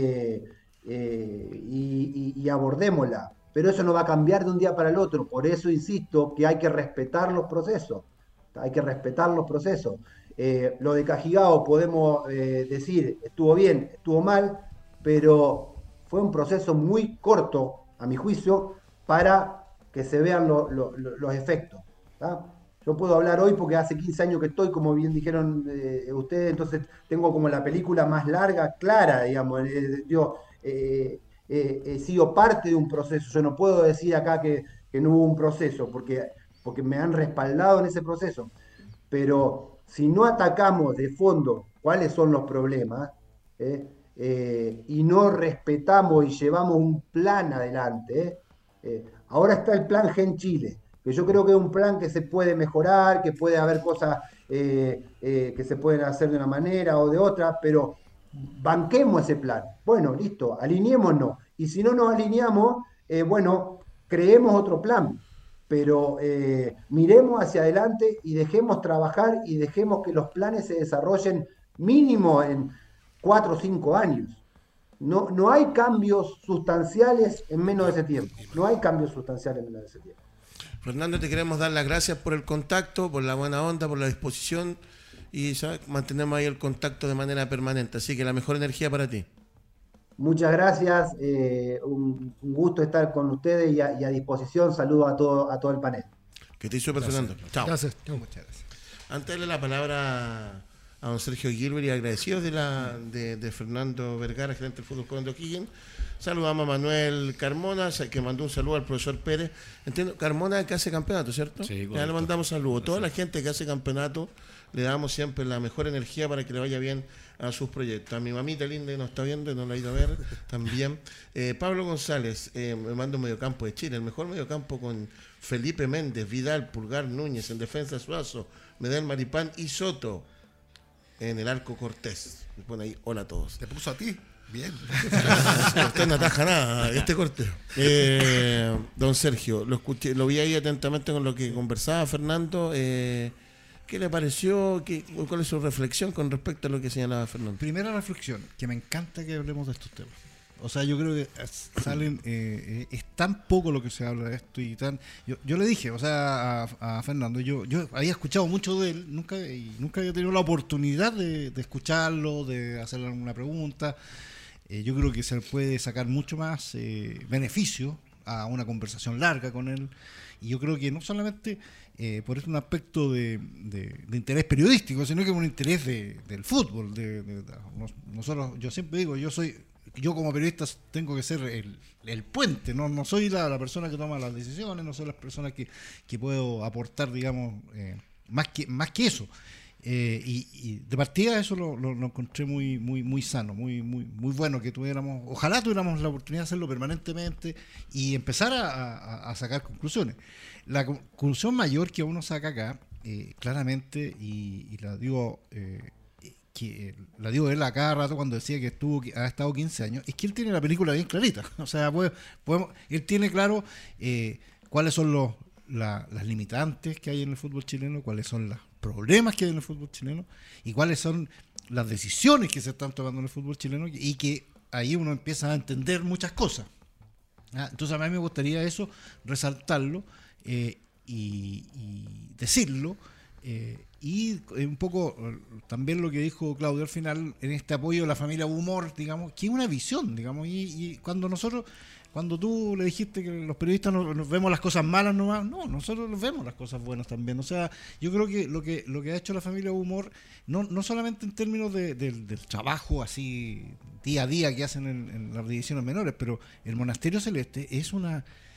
y abordémosla. Pero eso no va a cambiar de un día para el otro. Por eso insisto que hay que respetar los procesos. Hay que respetar los procesos. Lo de Cajigao podemos decir, estuvo bien, estuvo mal, pero fue un proceso muy corto, a mi juicio, para que se vean los efectos. ¿Tá? Yo puedo hablar hoy porque hace 15 años que estoy, como bien dijeron ustedes, entonces tengo como la película más larga, clara, digamos. He sido parte de un proceso. Yo no puedo decir acá que no hubo un proceso, porque me han respaldado en ese proceso. Pero si no atacamos de fondo cuáles son los problemas, y no respetamos y llevamos un plan adelante, ahora está el plan Gen Chile, que yo creo que es un plan que se puede mejorar, que puede haber cosas que se pueden hacer de una manera o de otra, pero banquemos ese plan. Bueno, listo, alineémonos. Y si no nos alineamos, bueno, creemos otro plan. Pero miremos hacia adelante y dejemos trabajar y dejemos que los planes se desarrollen mínimo en 4 o 5 años. No hay cambios sustanciales en menos de ese tiempo. No hay cambios sustanciales en menos de ese tiempo. Fernando, te queremos dar las gracias por el contacto, por la buena onda, por la disposición y ¿sabes? Mantenemos ahí el contacto de manera permanente. Así que la mejor energía para ti. Muchas gracias, un gusto estar con ustedes y a disposición. Saludos a todo el panel. Que estés súper, Fernando. Chao. Gracias. Muchas gracias. Antes de darle la palabra a don Sergio Gilbert y agradecidos de Fernando Vergara, gerente del Fútbol Club de O'Higgins, saludamos a Manuel Carmona, que mandó un saludo al profesor Pérez. Entiendo, Carmona que hace campeonato, ¿cierto? Sí, ya le mandamos saludos. Toda la gente que hace campeonato, le damos siempre la mejor energía para que le vaya bien a sus proyectos. A mi mamita linda que nos está viendo y no la ha ido a ver también. Pablo González, me manda un mediocampo de Chile, el mejor mediocampo con Felipe Méndez, Vidal, Pulgar, Núñez, en defensa Suazo, Medel, Maripán y Soto. En el arco Cortés. Me pone ahí, hola a todos. Te puso a ti. Bien. Usted no ataja nada, este corte. Don Sergio, lo escuché, lo vi ahí atentamente con lo que conversaba Fernando. ¿Qué le pareció? ¿Cuál es su reflexión con respecto a lo que señalaba Fernando? Primera reflexión, que me encanta que hablemos de estos temas. O sea, yo creo que salen, es tan poco lo que se habla de esto y tan... Yo le dije, o sea, a Fernando, yo había escuchado mucho de él, nunca había tenido la oportunidad de escucharlo, de hacerle alguna pregunta. Yo creo que se puede sacar mucho más beneficio a una conversación larga con él. Y yo creo que no solamente por un aspecto de interés periodístico, sino que por un interés del fútbol. Nosotros, yo siempre digo, yo como periodista tengo que ser el puente, no soy la persona que toma las decisiones, no soy la persona que puedo aportar, digamos, más que eso. Y de partida eso lo encontré muy sano, muy bueno que ojalá tuviéramos la oportunidad de hacerlo permanentemente y empezar a sacar conclusiones. La conclusión mayor que uno saca acá, claramente, y la digo... que la digo él a cada rato cuando decía que ha estado 15 años, es que él tiene la película bien clarita. O sea, él tiene claro cuáles son las limitantes que hay en el fútbol chileno, cuáles son los problemas que hay en el fútbol chileno y cuáles son las decisiones que se están tomando en el fútbol chileno, y que ahí uno empieza a entender muchas cosas. Entonces a mí me gustaría eso, resaltarlo y decirlo. Y un poco también lo que dijo Claudio al final, en este apoyo de la familia Humor, digamos, que es una visión, digamos, y cuando nosotros Cuando tú le dijiste que los periodistas nos vemos las cosas malas nomás, no, nosotros nos vemos las cosas buenas también. O sea, yo creo que lo que ha hecho la familia Humor, no solamente en términos del trabajo así día a día que hacen en las divisiones menores, pero el Monasterio Celeste es un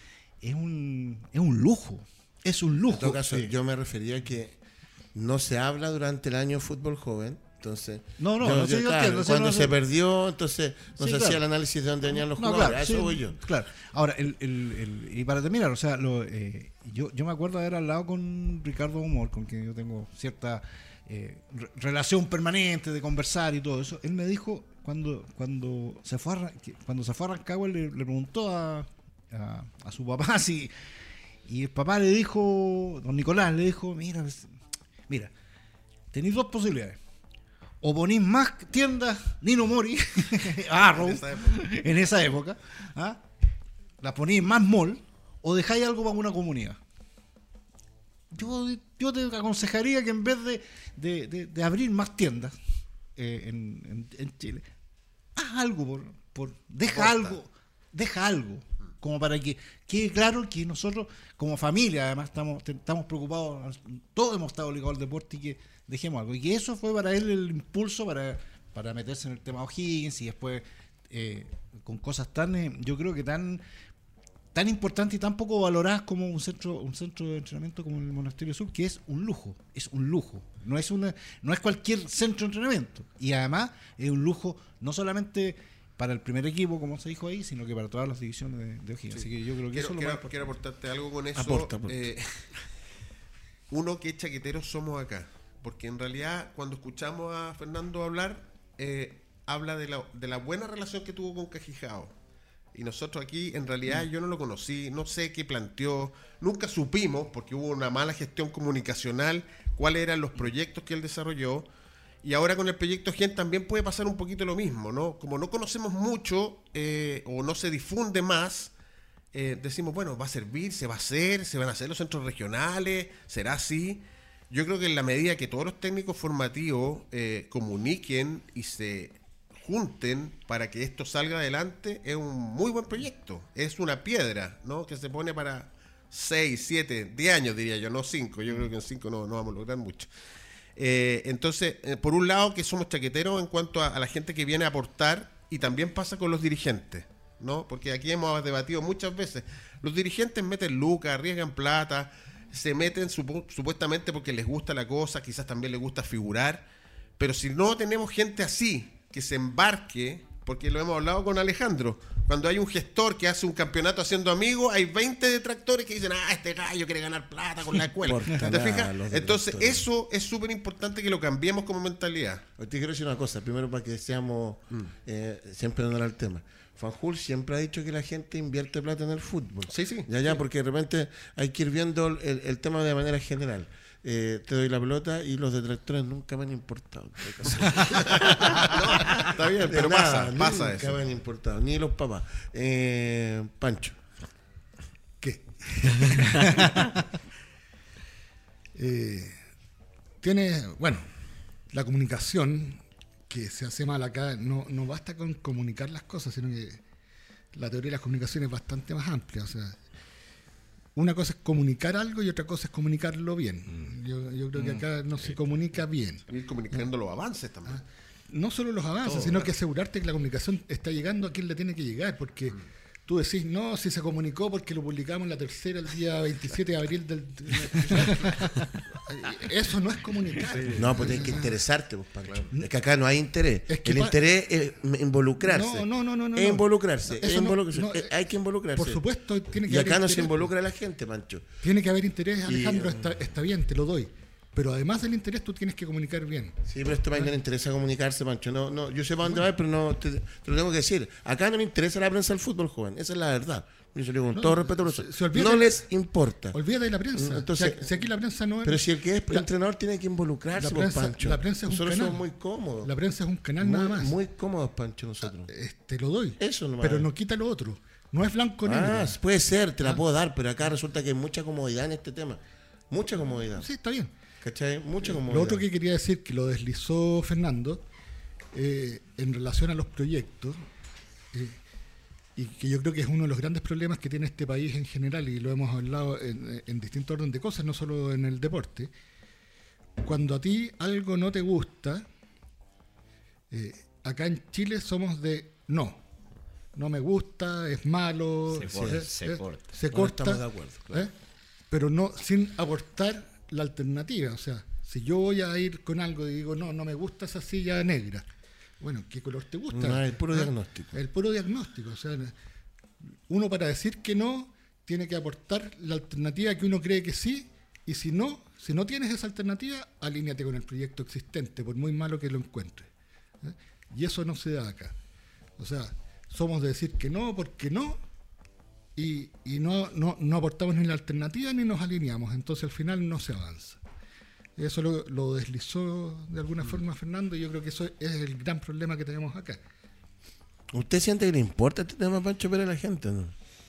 lujo. Es un lujo. En todo caso, yo me refería a que no se habla durante el año fútbol joven. Entonces, yo claro, entiendo, cuando no se perdió, entonces no se hacía el análisis de dónde venían los jugadores. Claro, a eso voy yo. Claro. Ahora, y para terminar, o sea, yo me acuerdo de haber hablado con Ricardo Humor, con quien yo tengo cierta relación permanente de conversar y todo eso. Él me dijo, cuando se fue a Rancagua, le preguntó a su papá y el papá le dijo, don Nicolás le dijo, mira, tenéis dos posibilidades. O ponís más tiendas Nino Mori en esa época, ¿ah? La ponís más mall, o dejáis algo para una comunidad. Yo te aconsejaría que en vez de abrir más tiendas en Chile, haz algo deja algo como para que quede claro que nosotros como familia además estamos preocupados, todos hemos estado ligados al deporte, y que dejemos algo, y que eso fue para él el impulso para meterse en el tema O'Higgins, y después con cosas yo creo que tan importantes y tan poco valoradas como un centro de entrenamiento como el Monasterio Sur, que es un lujo, no es cualquier centro de entrenamiento, y además es un lujo no solamente para el primer equipo, como se dijo ahí, sino que para todas las divisiones de O'Higgins. Sí. Así que yo creo que quiero aportarte algo con eso. Aporta. Uno, que chaqueteros somos acá, porque en realidad cuando escuchamos a Fernando hablar, habla de la buena relación que tuvo con Cajijao, y nosotros aquí en realidad yo no lo conocí, no sé qué planteó, nunca supimos, porque hubo una mala gestión comunicacional, cuáles eran los proyectos que él desarrolló. Y ahora con el proyecto Gen también puede pasar un poquito lo mismo, ¿no? Como no conocemos mucho o no se difunde más, decimos, bueno, va a servir, se va a hacer, se van a hacer los centros regionales, será así. Yo creo que en la medida que todos los técnicos formativos comuniquen y se junten para que esto salga adelante, es un muy buen proyecto. Es una piedra, ¿no? Que se pone para 6, 7, 10 años, diría yo, no 5. Yo creo que en 5 no vamos a lograr mucho. Entonces, por un lado que somos chaqueteros en cuanto a la gente que viene a aportar, y también pasa con los dirigentes, ¿no? Porque aquí hemos debatido muchas veces, los dirigentes meten lucas, arriesgan plata, se meten supuestamente porque les gusta la cosa, quizás también les gusta figurar, pero si no tenemos gente así que se embarque, porque lo hemos hablado con Alejandro, cuando hay un gestor que hace un campeonato haciendo amigos, hay 20 detractores que dicen, este gallo quiere ganar plata con la escuela. ¿Te fijas? Entonces eso es súper importante que lo cambiemos como mentalidad. Te quiero decir una cosa, primero para que seamos siempre no al tema. Fanjul siempre ha dicho que la gente invierte plata en el fútbol. Sí. Ya, porque de repente hay que ir viendo el tema de manera general. Te doy la pelota y los detractores nunca me han importado. No, está bien, pero pasa nunca eso. me han importado, ni los papás. Pancho. ¿Qué? La comunicación que se hace mal acá no basta con comunicar las cosas, sino que la teoría de las comunicaciones es bastante más amplia. O sea, una cosa es comunicar algo y otra cosa es comunicarlo bien. Yo creo que acá no se comunica bien. Ir comunicando los avances también. No solo los avances, todo, sino que asegurarte que la comunicación está llegando a quien le tiene que llegar, porque tú decís, no, si se comunicó porque lo publicamos en la tercera el día 27 de abril eso no es comunicar. No, pues tienes que interesarte, pues, Pancho. Claro. Es que acá no hay interés. Es que el interés es involucrarse. No. Es involucrarse. Hay que involucrarse. Por supuesto, tiene que y haber acá no interés. Se involucra la gente, Pancho. Tiene que haber interés, Alejandro, está bien, te lo doy. Pero además del interés, tú tienes que comunicar bien. Sí, pero a este país no le interesa comunicarse, Pancho. No, yo sé para dónde va, pero no te lo tengo que decir. Acá no le interesa la prensa del fútbol, joven. Esa es la verdad. Yo se lo digo con todo respeto. No les importa. Olvídate de la prensa. Entonces, si aquí la prensa no es... Pero si el que es entrenador tiene que involucrarse, Pancho. La prensa es un canal. Somos muy cómodos. La prensa es un canal nada más. Muy cómodos, Pancho, nosotros. Te lo doy. Eso nomás. Pero no quita lo otro. No es blanco negro. Puede ser, te la puedo dar, pero acá resulta que hay mucha comodidad en este tema. Mucha comodidad. Sí, está bien. ¿Cachai? Mucha comodidad. Lo otro que quería decir, que lo deslizó Fernando, en relación a los proyectos, y que yo creo que es uno de los grandes problemas que tiene este país en general, y lo hemos hablado en distintos orden de cosas, no solo en el deporte. Cuando a ti algo no te gusta, acá en Chile somos de no me gusta, es malo, se corta, estamos de acuerdo, claro. Pero no sin aportar la alternativa. O sea, si yo voy a ir con algo y digo, no me gusta esa silla negra, bueno, ¿qué color te gusta? No, el puro diagnóstico. El puro diagnóstico. O sea, uno para decir que no, tiene que aportar la alternativa que uno cree que sí, y si no tienes esa alternativa, alíñate con el proyecto existente, por muy malo que lo encuentres. Y eso no se da acá. O sea, somos de decir que no, porque no, y no aportamos ni la alternativa ni nos alineamos, entonces al final no se avanza. Eso lo deslizó de alguna forma Fernando, y yo creo que eso es el gran problema que tenemos acá. ¿Usted siente que le importa este tema, Pancho, pero a la gente, no?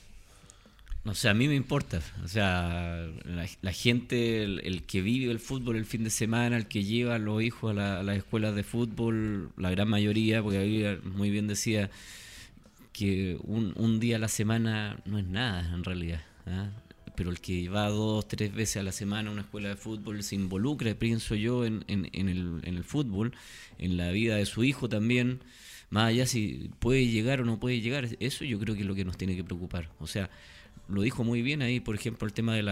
No sé, a mí me importa. O sea, la gente, el que vive el fútbol el fin de semana, el que lleva a los hijos a las escuelas de fútbol, la gran mayoría, porque ahí muy bien decía que un día a la semana no es nada en realidad, ¿eh? Pero el que va 2, 3 veces a la semana a una escuela de fútbol se involucra, pienso yo, en el fútbol, en la vida de su hijo también, más allá si puede llegar o no puede llegar. Eso yo creo que es lo que nos tiene que preocupar. O sea, lo dijo muy bien ahí, por ejemplo, el tema de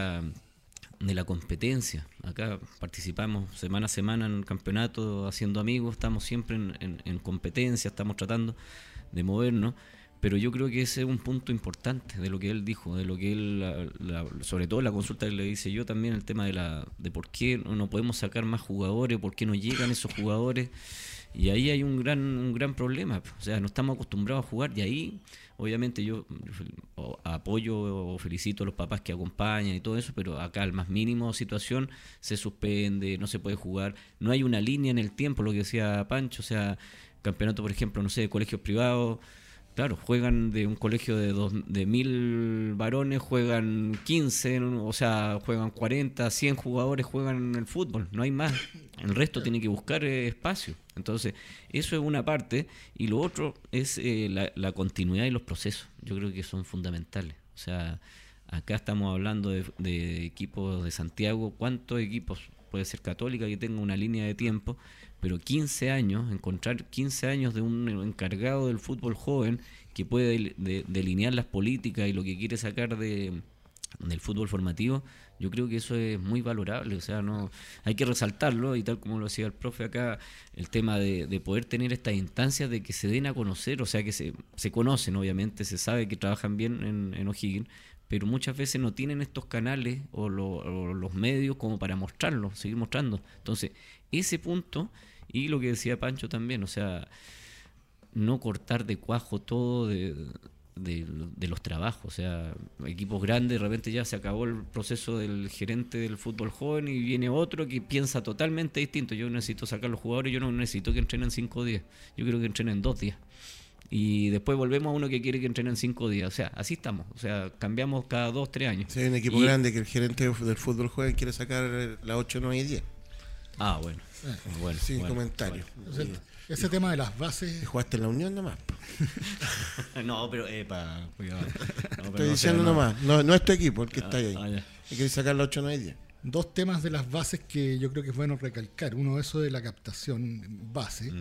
la competencia. Acá participamos semana a semana en el campeonato haciendo amigos, estamos siempre en competencia, estamos tratando de movernos, pero yo creo que ese es un punto importante de lo que él dijo, de lo que él, sobre todo la consulta que le hice yo también, el tema de por qué no podemos sacar más jugadores, por qué no llegan esos jugadores, y ahí hay un gran problema. O sea, no estamos acostumbrados a jugar, y ahí obviamente yo apoyo o felicito a los papás que acompañan y todo eso, pero acá al más mínimo situación se suspende, no se puede jugar, no hay una línea en el tiempo, lo que decía Pancho. O sea, campeonato, por ejemplo, no sé, de colegios privados, claro, juegan de un colegio de 1000 varones, juegan 15, o sea, juegan 40, 100 jugadores, juegan el fútbol, no hay más. El resto tiene que buscar espacio. Entonces, eso es una parte. Y lo otro es la continuidad y los procesos. Yo creo que son fundamentales. O sea, acá estamos hablando de equipos de Santiago. ¿Cuántos equipos? Puede ser Católica que tenga una línea de tiempo, pero 15 años, encontrar 15 años de un encargado del fútbol joven que puede delinear las políticas y lo que quiere sacar del fútbol formativo, yo creo que eso es muy valorable. O sea, no hay que resaltarlo, y tal como lo decía el profe acá, el tema de poder tener estas instancias de que se den a conocer, o sea, que se conocen, obviamente, se sabe que trabajan bien en O'Higgins, pero muchas veces no tienen estos canales o los medios como para mostrarlo, seguir mostrando. Entonces, ese punto, y lo que decía Pancho también, o sea, no cortar de cuajo todo de los trabajos. O sea, equipos grandes, de repente ya se acabó el proceso del gerente del fútbol joven y viene otro que piensa totalmente distinto. Yo necesito sacar los jugadores, yo no necesito que entrenen 5 días, yo quiero que entrenen 2 días. Y después volvemos a uno que quiere que entrenen 5 días. O sea, así estamos. O sea, cambiamos cada 2, 3 años. Si hay un equipo grande que el gerente del fútbol joven quiere sacar las 8, 9 y 10. Ah, bueno. Sin comentarios. O sea, ese tema de las bases. ¿Jugaste en la Unión nomás? No, pero cuidado. No, estoy diciendo nomás. No es tu equipo el que está ahí. Y quieres sacar las 8, 9 y 10. Dos temas de las bases que yo creo que es bueno recalcar. Uno, eso de la captación base.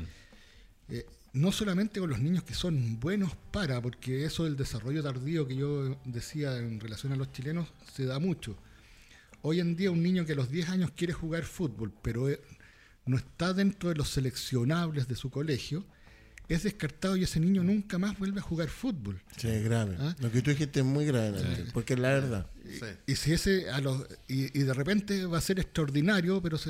No solamente con los niños que son buenos porque eso del desarrollo tardío que yo decía en relación a los chilenos se da mucho. Hoy en día un niño que a los 10 años quiere jugar fútbol, pero no está dentro de los seleccionables de su colegio, es descartado y ese niño nunca más vuelve a jugar fútbol. Sí, es grave. Lo que tú dijiste es muy grave, porque es la verdad. Y si ese y de repente va a ser extraordinario, pero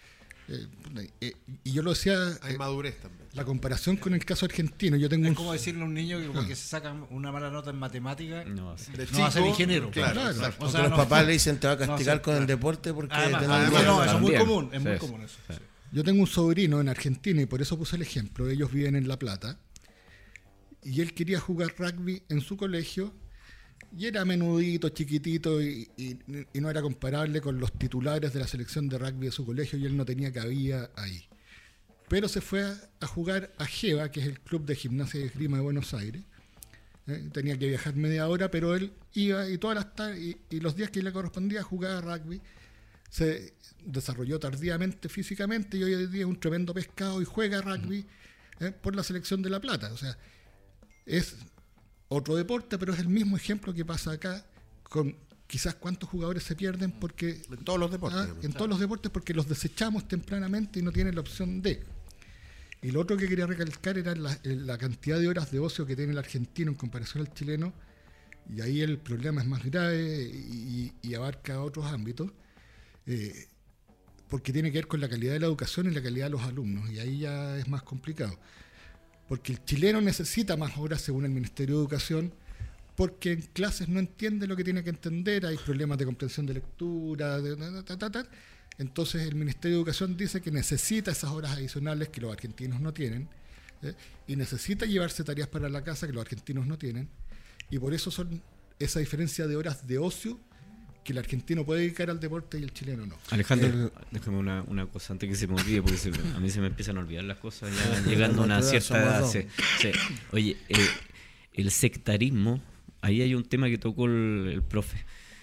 y yo lo decía, hay madurez también. La comparación con el caso argentino. Yo tengo es como decirle a un niño que porque se saca una mala nota en matemáticas no va a ser ingeniero. Claro. O sea, los papás le dicen te va a castigar con el deporte porque además, eso es muy común. Es muy común eso. Sí. Yo tengo un sobrino en Argentina y por eso puse el ejemplo. Ellos viven en La Plata y él quería jugar rugby en su colegio y era menudito, chiquitito y no era comparable con los titulares de la selección de rugby de su colegio y él no tenía cabida ahí. Pero se fue a jugar a GEVA, que es el Club de Gimnasia y Esgrima de Buenos Aires, tenía que viajar media hora, pero él iba y todas las tardes y los días que le correspondía jugaba rugby. Se desarrolló tardíamente físicamente y hoy en día es un tremendo pescado y juega rugby por la selección de La Plata. O sea, es otro deporte, pero es el mismo ejemplo que pasa acá con quizás cuántos jugadores se pierden porque En todos los deportes. en todos los deportes porque los desechamos tempranamente y no tienen la opción de. Y lo otro que quería recalcar era la cantidad de horas de ocio que tiene el argentino en comparación al chileno, y ahí el problema es más grave y abarca otros ámbitos, porque tiene que ver con la calidad de la educación y la calidad de los alumnos, y ahí ya es más complicado. Porque el chileno necesita más horas según el Ministerio de Educación, porque en clases no entiende lo que tiene que entender, hay problemas de comprensión de lectura, entonces el Ministerio de Educación dice que necesita esas horas adicionales que los argentinos no tienen, y necesita llevarse tareas para la casa que los argentinos no tienen, y por eso son esa diferencia de horas de ocio que el argentino puede dedicar al deporte y el chileno no. Alejandro, déjame una cosa antes que se me olvide, porque a mí se me empiezan a olvidar las cosas ya llegando a una cierta edad. Oye, el sectarismo, ahí hay un tema que tocó el profe.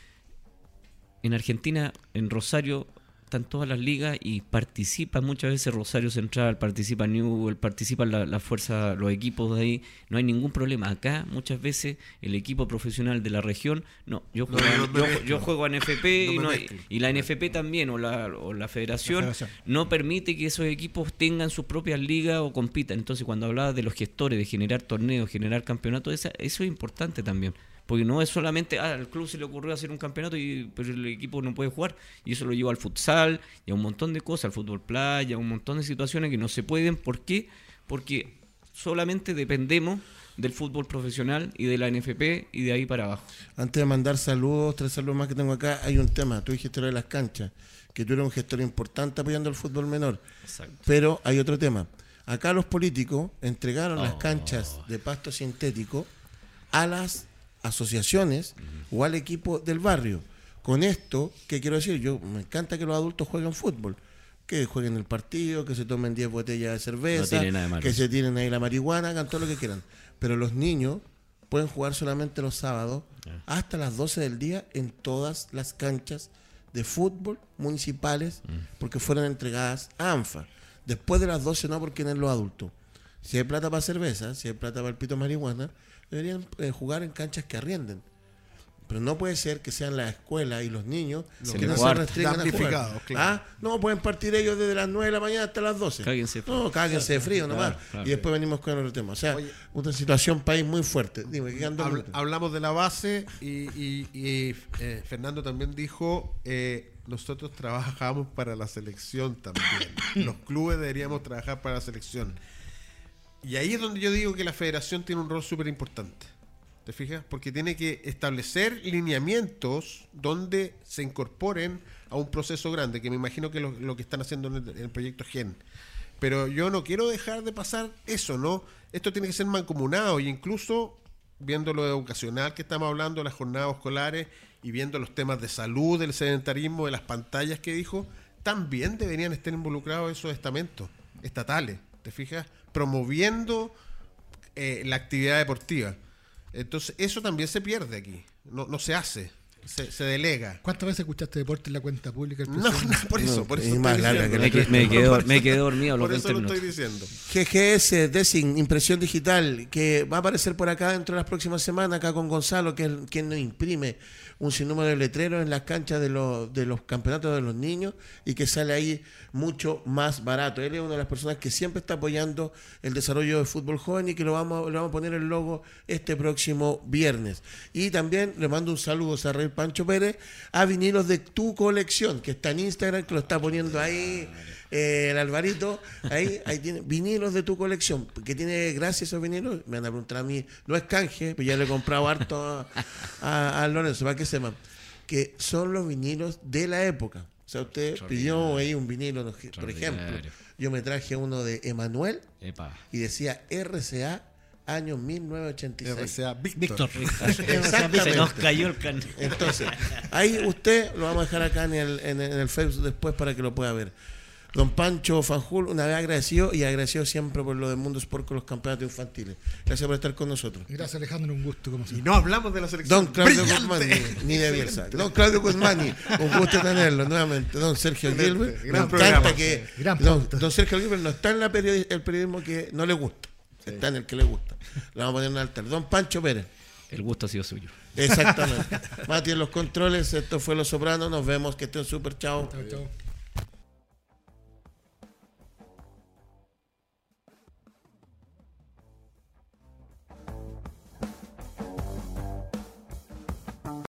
En Argentina, en Rosario, están todas las ligas y participan muchas veces Rosario Central, participa Newell, participan la fuerza, los equipos de ahí, no hay ningún problema. Acá muchas veces el equipo profesional de la región, yo juego a NFP y la NFP también, o la federación no permite que esos equipos tengan sus propias ligas o compitan. Entonces cuando hablaba de los gestores, de generar torneos, generar campeonatos, eso es importante también. Porque no es solamente, al club se le ocurrió hacer un campeonato pero el equipo no puede jugar. Y eso lo lleva al futsal y a un montón de cosas, al fútbol playa, a un montón de situaciones que no se pueden. ¿Por qué? Porque solamente dependemos del fútbol profesional y de la NFP y de ahí para abajo. Antes de mandar saludos, 3 saludos más que tengo acá, hay un tema. Tú dijiste lo de las canchas, que tú eres un gestor importante apoyando al fútbol menor. Exacto. Pero hay otro tema. Acá los políticos entregaron las canchas de pasto sintético a las asociaciones o al equipo del barrio. Con esto, ¿qué quiero decir? Me encanta que los adultos jueguen fútbol, que jueguen el partido, que se tomen 10 botellas de cerveza, que se tiren ahí la marihuana, hagan todo lo que quieran. Pero los niños pueden jugar solamente los sábados hasta las 12 del día en todas las canchas de fútbol municipales porque fueron entregadas a ANFA. Después de las 12 no, porque tienen los adultos. Si hay plata para cerveza, si hay plata para el pito de marihuana, deberían jugar en canchas que arrienden. Pero no puede ser que sean las escuelas y los niños que no se restringan a jugar. Claro. No, pueden partir ellos desde las 9 de la mañana hasta las 12. Cáguense de frío nomás. Claro. Y después venimos con otro tema. O sea, una situación país muy fuerte. Dime, ¿qué hablamos de la base y Fernando también dijo, nosotros trabajamos para la selección también. Los clubes deberíamos trabajar para la selección. Y ahí es donde yo digo que la federación tiene un rol súper importante. ¿Te fijas? Porque tiene que establecer lineamientos donde se incorporen a un proceso grande, que me imagino que lo que están haciendo en el proyecto GEN. Pero yo no quiero dejar de pasar eso, ¿no? Esto tiene que ser mancomunado, y incluso viendo lo educacional que estamos hablando, las jornadas escolares, y viendo los temas de salud, del sedentarismo, de las pantallas que dijo, también deberían estar involucrados esos estamentos estatales, ¿te fijas? Promoviendo la actividad deportiva. Entonces eso también se pierde aquí, no se hace, se delega. ¿Cuántas veces escuchaste deporte en la cuenta pública? No, por eso más larga que me quedé dormido. Por eso lo estoy diciendo. GGS, Design, impresión digital, que va a aparecer por acá dentro de las próximas semanas, acá con Gonzalo, que es quien nos imprime un sinnúmero de letreros en las canchas de los campeonatos de los niños, y que sale ahí mucho más barato. Él es una de las personas que siempre está apoyando el desarrollo del fútbol joven, y que le vamos a poner el logo este próximo viernes. Y también le mando un saludo a Rey Pancho Pérez, a Vinilos de Tu Colección, que está en Instagram, que lo está poniendo ahí el Alvarito, ahí tiene Vinilos de Tu Colección, que tiene gracias a esos vinilos. Me van a preguntar a mí, no es canje, pues ya le he comprado harto a Lorenzo, para que sepan que son los vinilos de la época. O sea, usted pidió ahí un vinilo, por ejemplo, yo me traje uno de Emanuel y decía RCA año 1986. RCA Víctor. Exactamente. Se nos cayó el can. Entonces, ahí usted lo vamos a dejar acá en el Facebook después para que lo pueda ver. Don Pancho Fanjul, una vez agradecido y agradecido siempre por lo del Mundo Sport con los campeonatos infantiles. Gracias por estar con nosotros. Gracias, Alejandro, un gusto como Y siempre. no hablamos de la selección. Don Claudio ¡Brillante! Guzmán, ni de Bielsa. Don Claudio Guzmán, un gusto tenerlo nuevamente. Don Sergio Gilbert, me gran encanta programa. que Gran don, pauta. don Sergio Gilbert no está en el periodismo que no le gusta, está en el que le gusta. Le vamos a poner un altar. Don Pancho Pérez. El gusto ha sido suyo. Exactamente. Mati en los controles, esto fue Los Sopranos, nos vemos, que estén súper, chao. Chao, chao.